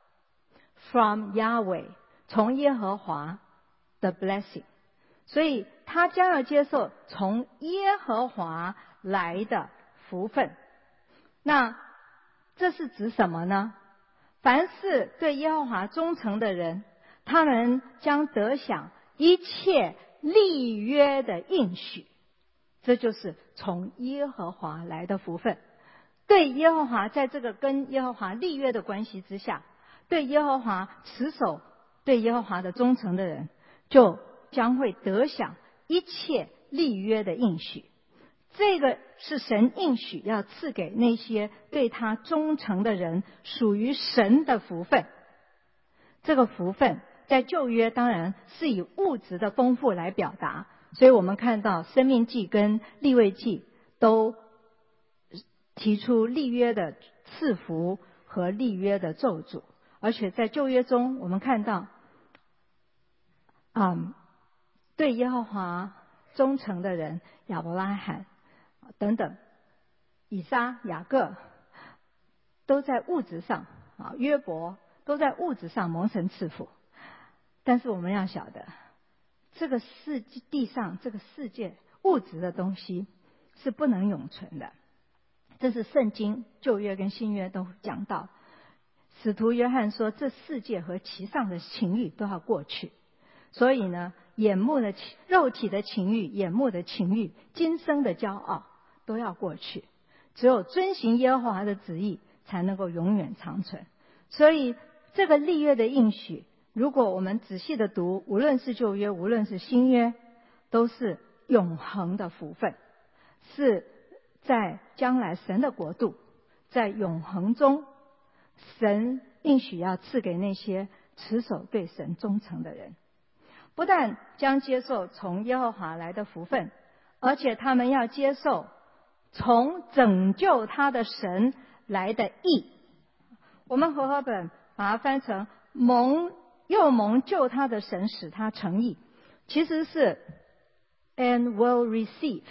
from Yahweh， 从耶和华的 blessing， 所以他将要接受从耶和华来的福分。那这是指什么呢？凡是对耶和华忠诚的人，他们将得享一切立约的应许，这就是从耶和华来的福分。 对耶和华在这个跟耶和华立约的关系之下，对耶和华持守对耶和华的忠诚的人，就将会得享一切立约的应许。这个是神应许要赐给那些对他忠诚的人，属于神的福分。这个福分在旧约当然是以物质的丰富来表达，所以我们看到申命记跟利未记都提出立约的赐福和立约的咒诅。而且在旧约中我们看到嗯，对耶和华忠诚的人，亚伯拉罕等等，以撒、雅各都在物质上啊，约伯都在物质上蒙神赐福。但是我们要晓得，这个世地上这个世界物质的东西是不能永存的，这是圣经旧约跟新约都讲到。使徒约翰说，这世界和其上的情欲都要过去。所以呢，眼目的肉体的情欲，眼目的情欲，今生的骄傲都要过去，只有遵行耶和华的旨意才能够永远长存。所以这个立约的应许，如果我们仔细的读，无论是旧约无论是新约，都是永恒的福分，是在将来神的国度，在永恒中神应许要赐给那些持守对神忠诚的人。不但将接受从耶和华来的福分，而且他们要接受从拯救他的神来的义。我们和合本把它翻成蒙又蒙救他的神使他成义，其实是 and will receive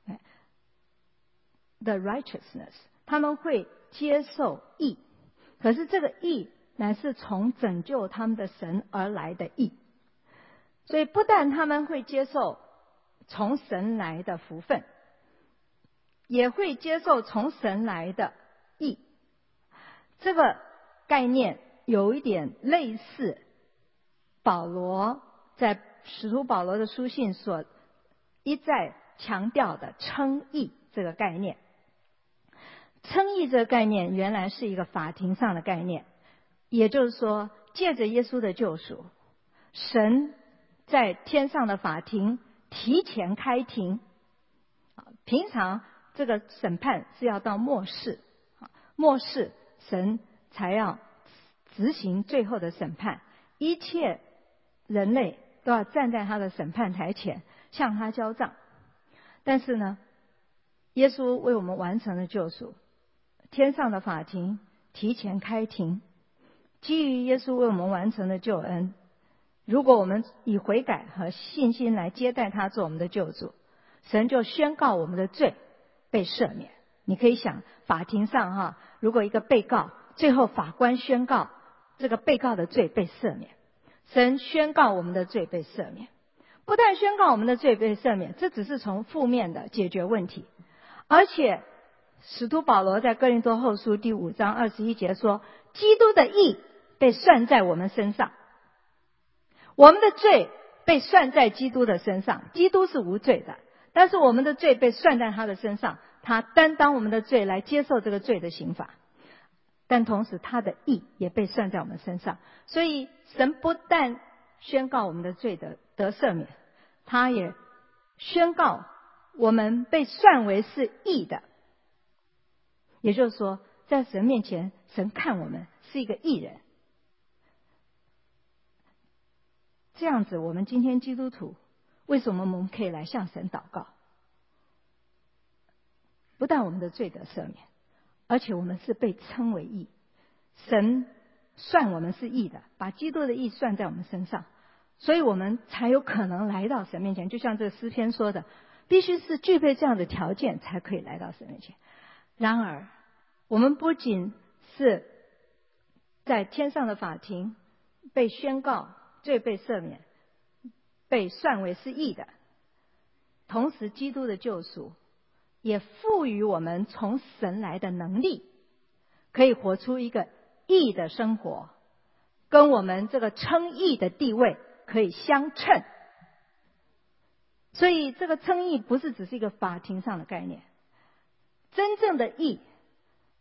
the righteousness， 他们会接受义，可是这个义乃是从拯救他们的神而来的义。所以不但他们会接受从神来的福分，也会接受从神来的义。这个概念有一点类似保罗在使徒保罗的书信所一再强调的称义这个概念。称义这个概念原来是一个法庭上的概念，也就是说借着耶稣的救赎，神在天上的法庭提前开庭。平常这个审判是要到末世，末世神才要执行最后的审判，一切人类都要站在他的审判台前向他交账。但是呢，耶稣为我们完成了救赎，天上的法庭提前开庭，基于耶稣为我们完成的救恩，如果我们以悔改和信心来接待他做我们的救主，神就宣告我们的罪被赦免。你可以想，法庭上哈，如果一个被告，最后法官宣告这个被告的罪被赦免，神宣告我们的罪被赦免。不但宣告我们的罪被赦免，这只是从负面的解决问题，而且使徒保罗在哥林多后书第五章二十一节说，基督的义被算在我们身上。我们的罪被算在基督的身上，基督是无罪的，但是我们的罪被算在他的身上，他担当我们的罪来接受这个罪的刑罚，但同时他的义也被算在我们身上。所以神不但宣告我们的罪的得赦免，他也宣告我们被算为是义的。也就是说，在神面前，神看我们是一个义人。这样子，我们今天基督徒为什么我们可以来向神祷告？不但我们的罪得赦免，而且我们是被称为义。神算我们是义的，把基督的义算在我们身上，所以我们才有可能来到神面前。就像这个诗篇说的，必须是具备这样的条件才可以来到神面前。然而我们不仅是在天上的法庭被宣告罪被赦免，被算为是义的，同时基督的救赎也赋予我们从神来的能力，可以活出一个义的生活，跟我们这个称义的地位可以相称。所以这个称义不是只是一个法庭上的概念，真正的义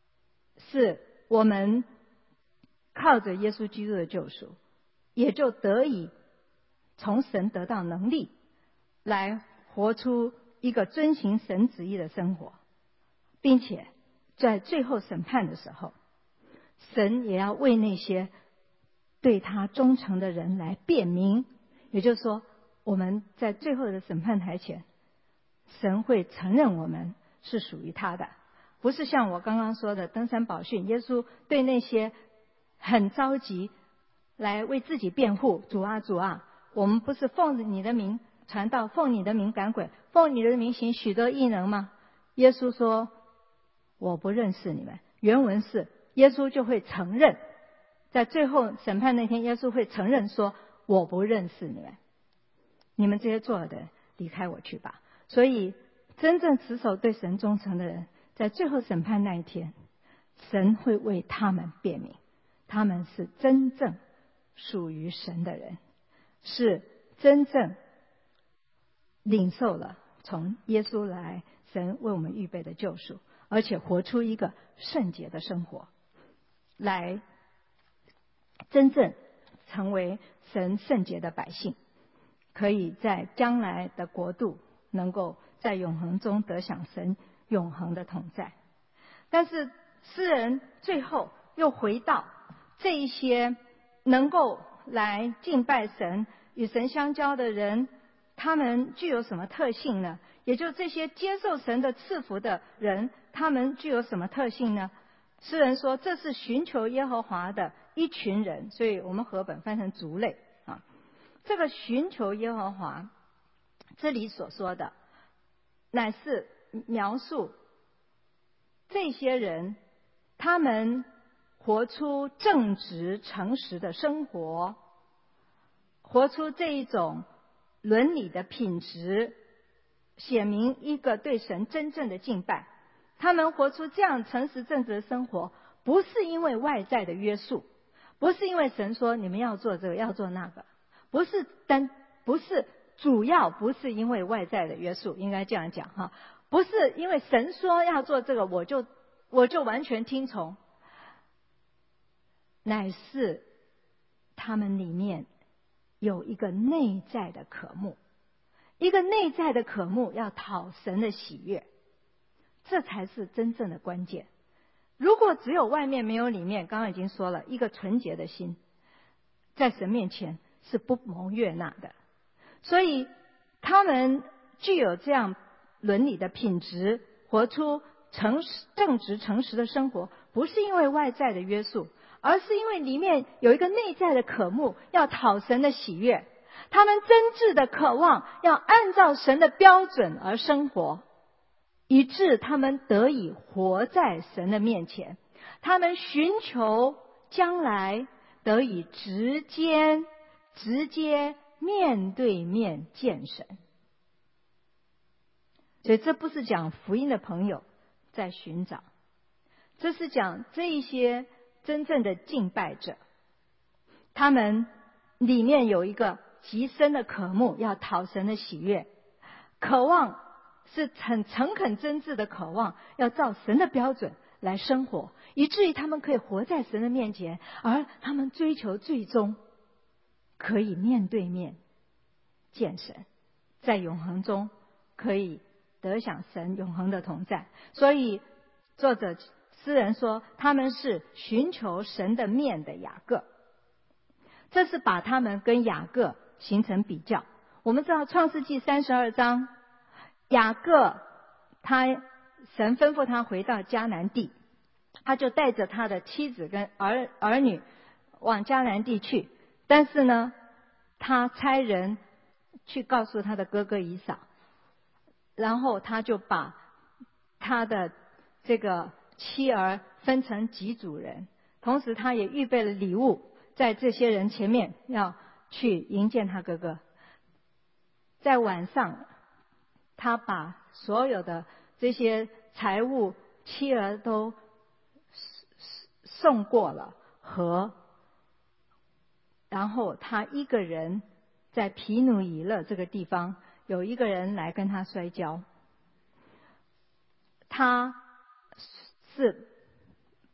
是我们靠着耶稣基督的救赎，也就得以从神得到能力，来活出一个遵行神旨意的生活，并且在最后审判的时候，神也要为那些对他忠诚的人来辩明。也就是说，我们在最后的审判台前，神会承认我们是属于他的，不是像我刚刚说的登山宝训，耶稣对那些很着急来为自己辩护，主啊主啊，我们不是奉你的名传道，奉你的名赶鬼，奉你的名行许多异能吗？耶稣说我不认识你们。原文是耶稣就会承认，在最后审判那天，耶稣会承认说我不认识你们，你们这些作恶的人离开我去吧。所以真正持守对神忠诚的人，在最后审判那一天，神会为他们辩明，他们是真正属于神的人，是真正领受了从耶稣来神为我们预备的救赎，而且活出一个圣洁的生活，来真正成为神圣洁的百姓，可以在将来的国度能够在永恒中得享神永恒的同在。但是诗人最后又回到这一些能够来敬拜神与神相交的人，他们具有什么特性呢？也就这些接受神的赐福的人，他们具有什么特性呢？诗人说这是寻求耶和华的一群人，所以我们和本翻成族类啊。这个寻求耶和华这里所说的乃是描述这些人他们活出正直诚实的生活，活出这一种伦理的品质，显明一个对神真正的敬拜。他们活出这样诚实正直的生活，不是因为外在的约束，不是因为神说你们要做这个要做那个，不是单不是主要不是因为外在的约束，应该这样讲哈，不是因为神说要做这个我就我就完全听从，乃是他们里面有一个内在的渴慕，一个内在的渴慕要讨神的喜悦，这才是真正的关键。如果只有外面没有里面，刚刚已经说了，一个纯洁的心在神面前是不蒙悦纳的。所以他们具有这样伦理的品质，活出诚实正直诚实的生活，不是因为外在的约束，而是因为里面有一个内在的渴慕，要讨神的喜悦。他们真挚的渴望要按照神的标准而生活，以致他们得以活在神的面前。他们寻求将来得以直接直接面对面见神。所以这不是讲福音的朋友在寻找，这是讲这一些真正的敬拜者，他们里面有一个极深的渴慕，要讨神的喜悦，渴望是很诚恳真挚的渴望，要照神的标准来生活，以至于他们可以活在神的面前，而他们追求最终可以面对面见神，在永恒中可以得享神永恒的同在。所以作者诗人说他们是寻求神的面的雅各，这是把他们跟雅各形成比较。我们知道创世纪三十二章，雅各他神吩咐他回到迦南地，他就带着他的妻子跟儿儿女往迦南地去，但是呢他差人去告诉他的哥哥以扫，然后他就把他的这个妻儿分成几组人，同时他也预备了礼物，在这些人前面要去迎接他哥哥。在晚上他把所有的这些财物妻儿都送过了河，然后他一个人在皮努以勒这个地方，有一个人来跟他摔跤，他是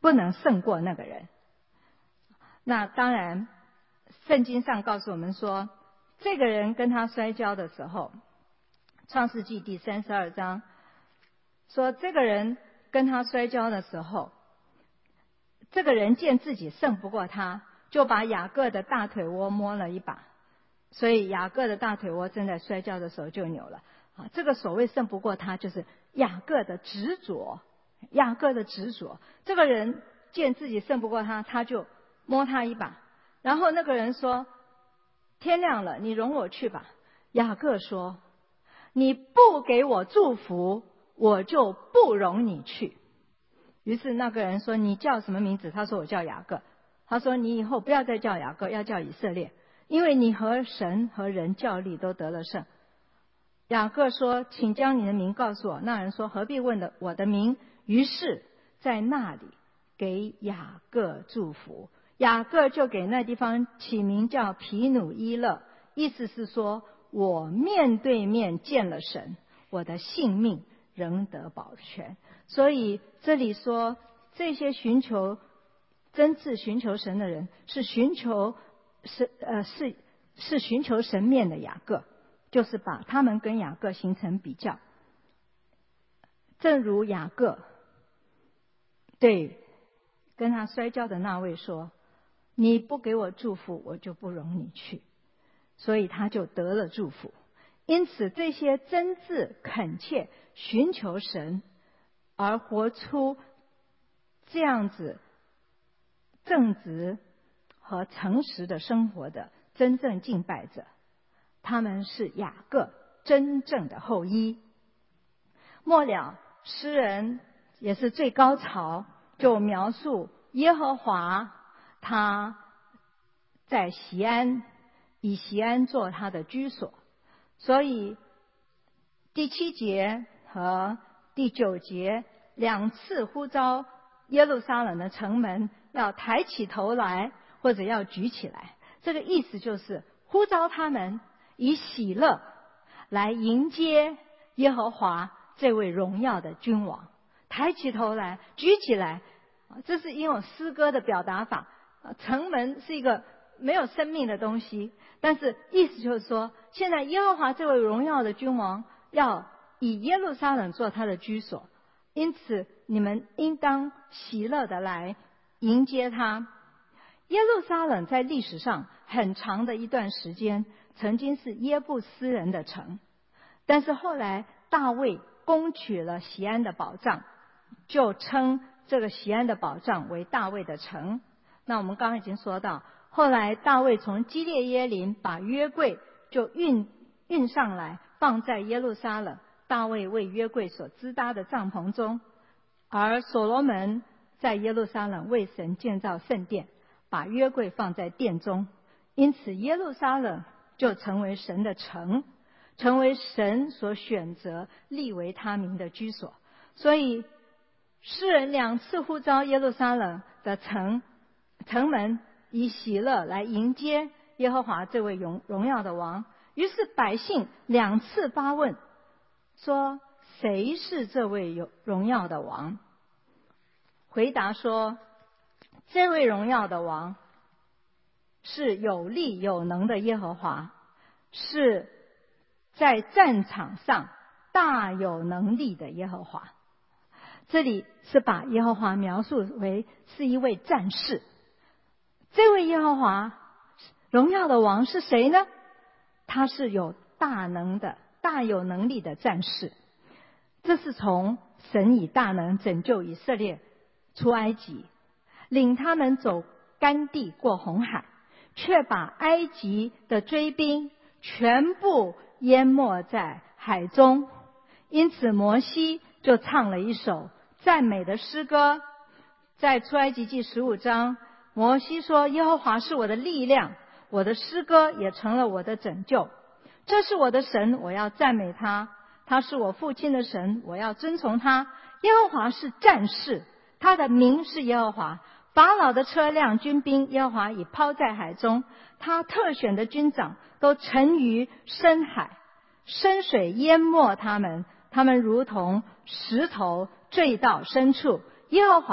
不能胜过那个人。那当然圣经上告诉我们说，这个人跟他摔跤的时候，创世纪第三十二章说，这个人跟他摔跤的时候，这个人见自己胜不过他，就把雅各的大腿窝摸了一把，所以雅各的大腿窝正在摔跤的时候就扭了。啊，这个所谓胜不过他，就是雅各的执着，雅各的执着。这个人见自己胜不过他，他就摸他一把，然后那个人说，天亮了，你容我去吧。雅各说，你不给我祝福，我就不容你去。于是那个人说，你叫什么名字？他说，我叫雅各。他说，你以后不要再叫雅各，要叫以色列，因为你和神和人较力都得了胜。雅各说，请将你的名告诉我。那人说，何必问的我的名？于是在那里给雅各祝福。雅各就给那地方起名叫皮努伊勒，意思是说，我面对面见了神，我的性命仍得保全。所以这里说，这些寻求真挚寻求神的人，是寻求是呃是是寻求神面的雅各，就是把他们跟雅各形成比较。正如雅各对跟他摔跤的那位说，你不给我祝福，我就不容你去，所以他就得了祝福。因此这些真挚恳切寻求神而活出这样子正直和诚实的生活的真正敬拜者，他们是雅各真正的后裔。末了，诗人也是最高潮，就描述耶和华他在锡安，以锡安做他的居所。所以第七节和第九节两次呼召耶路撒冷的城门要抬起头来，或者要举起来。这个意思就是呼召他们以喜乐来迎接耶和华这位荣耀的君王。抬起头来，举起来，这是一种诗歌的表达法。城门是一个没有生命的东西，但是意思就是说，现在耶和华这位荣耀的君王要以耶路撒冷做他的居所，因此你们应当喜乐的来迎接他。耶路撒冷在历史上很长的一段时间曾经是耶布斯人的城，但是后来大卫攻取了锡安的宝藏，就称这个锡安的宝藏为大卫的城。那我们刚刚已经说到，后来大卫从基列耶林把约柜就运运上来，放在耶路撒冷大卫为约柜所支搭的帐篷中，而所罗门在耶路撒冷为神建造圣殿，把约柜放在殿中，因此耶路撒冷就成为神的城，成为神所选择立为他名的居所。所以诗人两次呼召耶路撒冷的城城门以喜乐来迎接耶和华这位荣荣耀的王。于是百姓两次发问，说谁是这位有荣耀的王？回答说，这位荣耀的王是有力有能的耶和华，是在战场上大有能力的耶和华。这里是把耶和华描述为是一位战士。这位耶和华荣耀的王是谁呢？他是有大能的大有能力的战士。这是从神以大能拯救以色列出埃及，领他们走干地过红海，却把埃及的追兵全部淹没在海中。因此摩西就唱了一首赞美的诗歌。在出埃及记十五章，摩西说，耶和华是我的力量，我的诗歌也成了我的拯救。这是我的神，我要赞美他。他是我父亲的神，我要遵从他。耶和华是战士，他的名是耶和华。法老的车辆军兵，耶和华已抛在海中，他特选的军长都沉于深海，深水淹没他们，他们如同石头坠到深处。耶和华啊，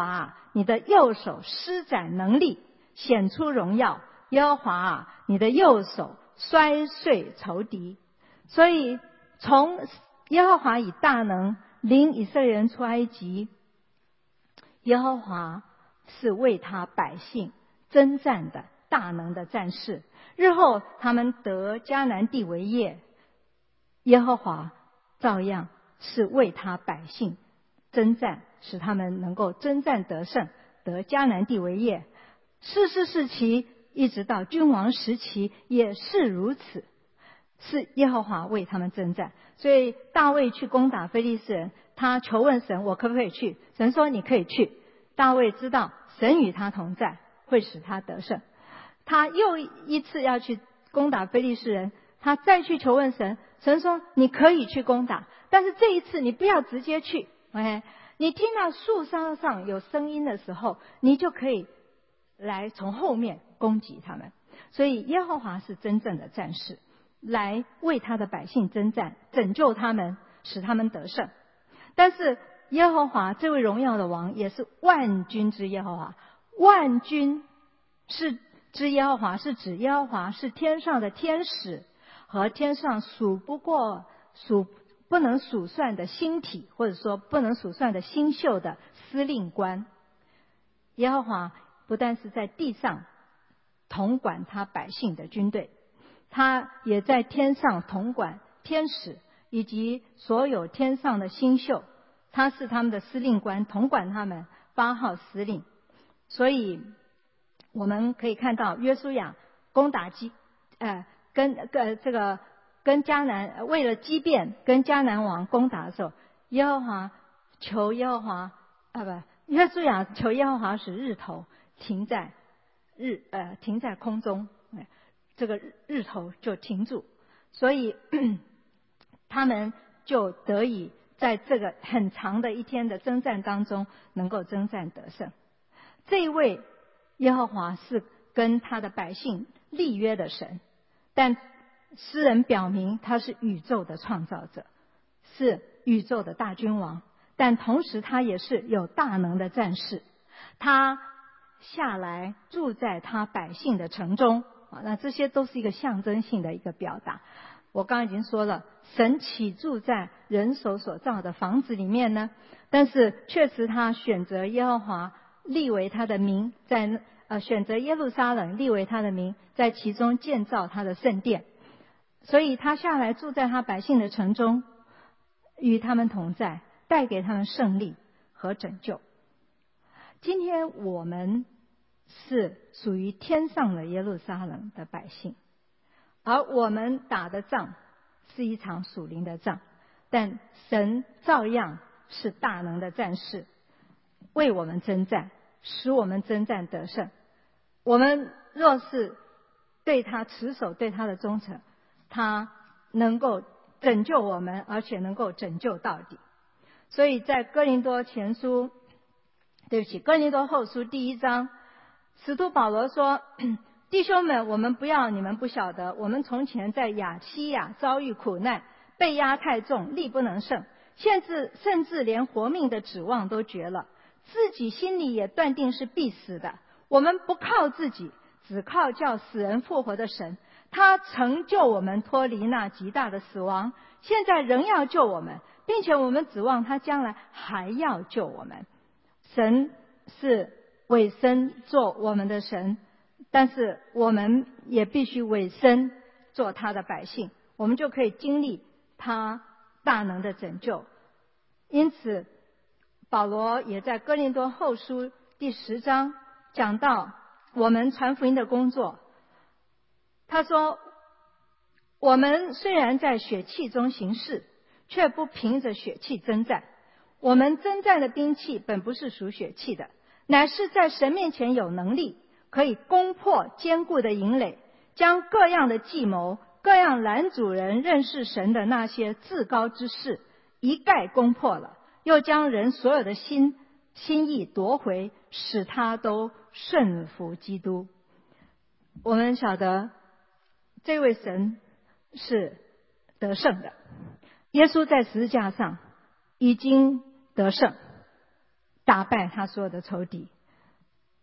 你的右手施展能力，显出荣耀。耶和华啊，你的右手摔碎仇敌。所以从耶和华以大能领以色列人出埃及，耶和华是为他百姓征战的大能的战士。日后他们得迦南地为业，耶和华照样是为他百姓征战，使他们能够征战得胜，得迦南地为业。士师时期一直到君王时期也是如此，是耶和华为他们征战。所以大卫去攻打非利士人，他求问神，我可不可以去？神说你可以去。大卫知道神与他同在，会使他得胜。他又一次要去攻打非利士人，他再去求问神，神说你可以去攻打，但是这一次你不要直接去。OK， 你听到树梢上有声音的时候，你就可以来从后面攻击他们。所以耶和华是真正的战士，来为他的百姓征战，拯救他们，使他们得胜。但是耶和华这位荣耀的王也是万军之耶和华。万军是之耶和华，是指耶和华是天上的天使和天上数不过数不能数算的星体，或者说不能数算的星宿的司令官。耶和华不但是在地上统管他百姓的军队，他也在天上统管天使以及所有天上的星宿，他是他们的司令官，统管他们，八号司令。所以我们可以看到约书亚攻打基呃跟呃这个跟迦南，为了激辩跟迦南王攻打的时候，耶和华求耶和华啊不约书亚求耶和华使日头停在日呃停在空中，这个日头就停住，所以他们就得以在这个很长的一天的征战当中能够征战得胜。这一位耶和华是跟他的百姓立约的神，但诗人表明他是宇宙的创造者，是宇宙的大君王，但同时他也是有大能的战士。他下来住在他百姓的城中，那这些都是一个象征性的一个表达。我刚刚已经说了，神岂住在人手所造的房子里面呢？但是确实他选择耶和华立为他的名，在呃选择耶路撒冷立为他的名，在其中建造他的圣殿。所以他下来住在他百姓的城中，与他们同在，带给他们胜利和拯救。今天我们是属于天上的耶路撒冷的百姓，而我们打的仗是一场属灵的仗，但神照样是大能的战士，为我们征战，使我们征战得胜。我们若是对他持守，对他的忠诚，他能够拯救我们，而且能够拯救到底。所以在哥林多前书对不起哥林多后书第一章，使徒保罗说，弟兄们，我们不要你们不晓得，我们从前在亚细亚遭遇苦难，被压太重，力不能胜，现至甚至连活命的指望都绝了，自己心里也断定是必死的。我们不靠自己，只靠叫死人复活的神，他曾救我们脱离那极大的死亡，现在仍要救我们，并且我们指望他将来还要救我们。神是委身做我们的神，但是我们也必须委身做他的百姓，我们就可以经历他大能的拯救。因此保罗也在哥林多后书第十章讲到我们传福音的工作，他说，我们虽然在血气中行事，却不凭着血气征战。我们征战的兵器本不是属血气的，乃是在神面前有能力，可以攻破坚固的营垒，将各样的计谋，各样拦阻人认识神的那些至高之事一概攻破了，又将人所有的心心意夺回，使他都顺服基督。我们晓得这位神是得胜的，耶稣在十字架上已经得胜，打败他所有的仇敌。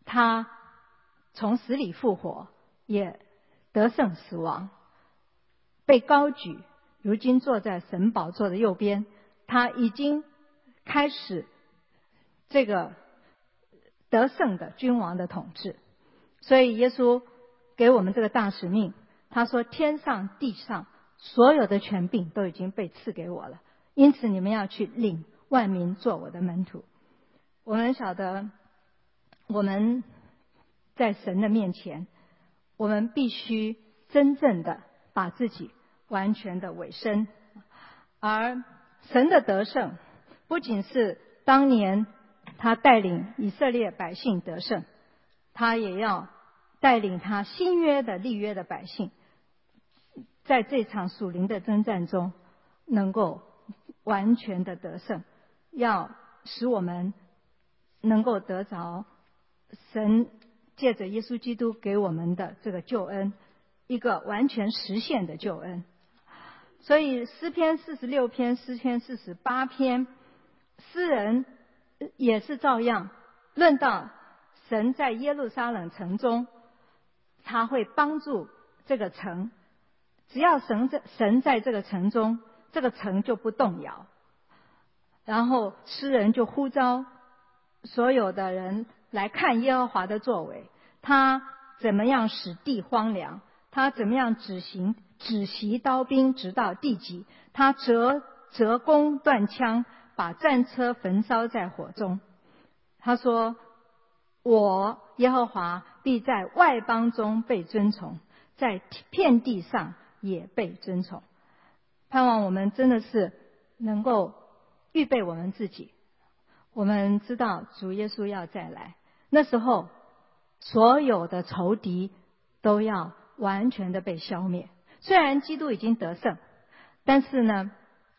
他从死里复活，也得胜死亡，被高举，如今坐在神宝座的右边，他已经开始这个得胜的君王的统治。所以耶稣给我们这个大使命，他说天上地上所有的权柄都已经被赐给我了，因此你们要去领万民做我的门徒。我们晓得我们在神的面前，我们必须真正的把自己完全的委身，而神的得胜不仅是当年他带领以色列百姓得胜，他也要带领他新约的立约的百姓，在这场属灵的征战中能够完全的得胜，要使我们能够得着神借着耶稣基督给我们的这个救恩，一个完全实现的救恩。所以诗篇四十六篇、诗篇四十八篇，诗人也是照样论到神在耶路撒冷城中，他会帮助这个城，只要神在神在这个城中，这个城就不动摇。然后诗人就呼召所有的人来看耶和华的作为，他怎么样使地荒凉，他怎么样止行止息刀兵直到地极，他折折弓断枪，把战车焚烧在火中。他说我耶和华必在外邦中被尊崇，在遍地上也被尊崇。盼望我们真的是能够预备我们自己，我们知道主耶稣要再来，那时候所有的仇敌都要完全的被消灭。虽然基督已经得胜，但是呢，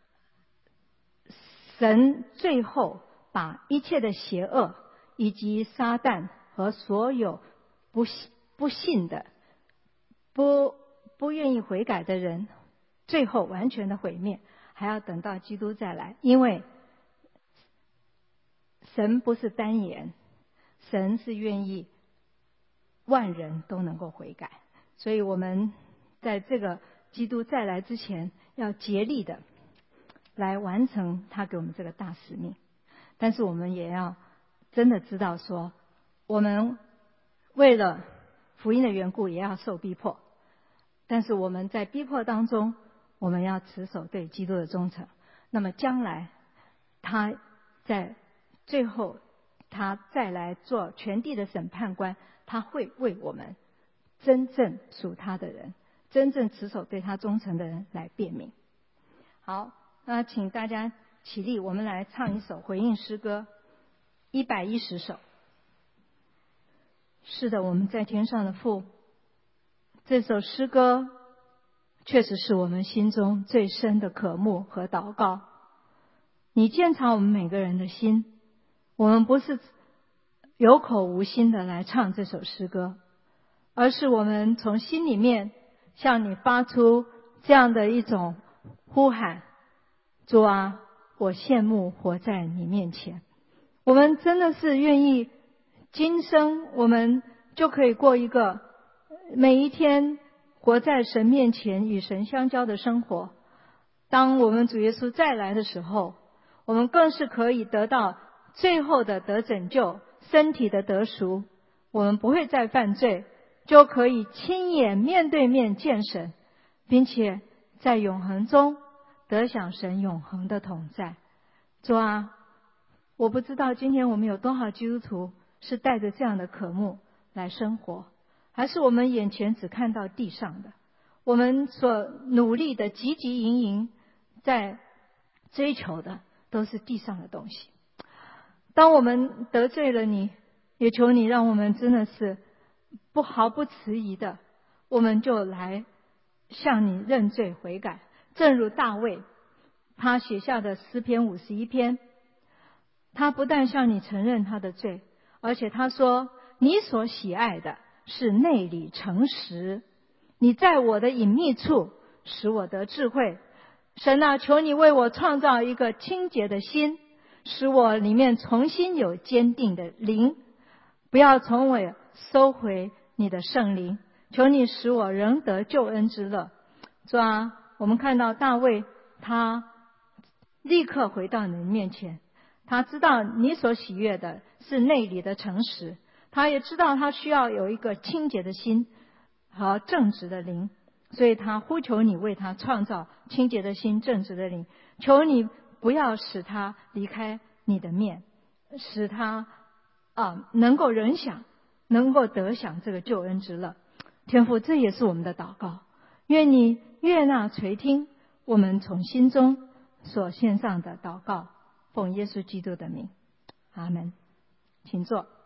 神最后把一切的邪恶以及撒旦和所有不不信的不不愿意悔改的人，最后完全的毁灭，还要等到基督再来。因为神不是单言，神是愿意万人都能够悔改，所以我们在这个基督再来之前，要竭力的来完成他给我们这个大使命。但是我们也要真的知道说，我们为了福音的缘故也要受逼迫，但是我们在逼迫当中，我们要持守对基督的忠诚。那么将来他在最后他再来做全地的审判官，他会为我们真正属他的人，真正持守对他忠诚的人来辩明。好，那请大家起立，我们来唱一首回应诗歌一百一十首。是的，我们在天上的父，这首诗歌确实是我们心中最深的渴慕和祷告。你鉴察我们每个人的心，我们不是有口无心的来唱这首诗歌，而是我们从心里面向你发出这样的一种呼喊：主啊，我羡慕活在你面前。我们真的是愿意今生我们就可以过一个每一天活在神面前与神相交的生活。当我们主耶稣再来的时候，我们更是可以得到最后的得拯救，身体的得赎，我们不会再犯罪，就可以亲眼面对面见神，并且在永恒中得享神永恒的同在。主啊，我不知道今天我们有多少基督徒是带着这样的渴慕来生活，还是我们眼前只看到地上的，我们所努力的汲汲营营在追求的都是地上的东西。当我们得罪了你，也求你让我们真的是不毫不迟疑的，我们就来向你认罪悔改。正如大卫他写下的诗篇五十一篇，他不但向你承认他的罪，而且他说，你所喜爱的是内里诚实，你在我的隐秘处使我得智慧。神啊，求你为我创造一个清洁的心，使我里面重新有坚定的灵， 不要从我收回你的圣灵，求你使我仍得救恩之乐。主啊，我们看到大卫他立刻回到你的面前，他知道你所喜悦的是内里的诚实，他也知道他需要有一个清洁的心和正直的灵，所以他呼求你为他创造清洁的心、正直的灵，求你不要使他离开你的面，使他啊能够人享，能够得享这个救恩之乐。天父，这也是我们的祷告，愿你悦纳垂听我们从心中所献上的祷告，奉耶稣基督的名，阿们。请坐。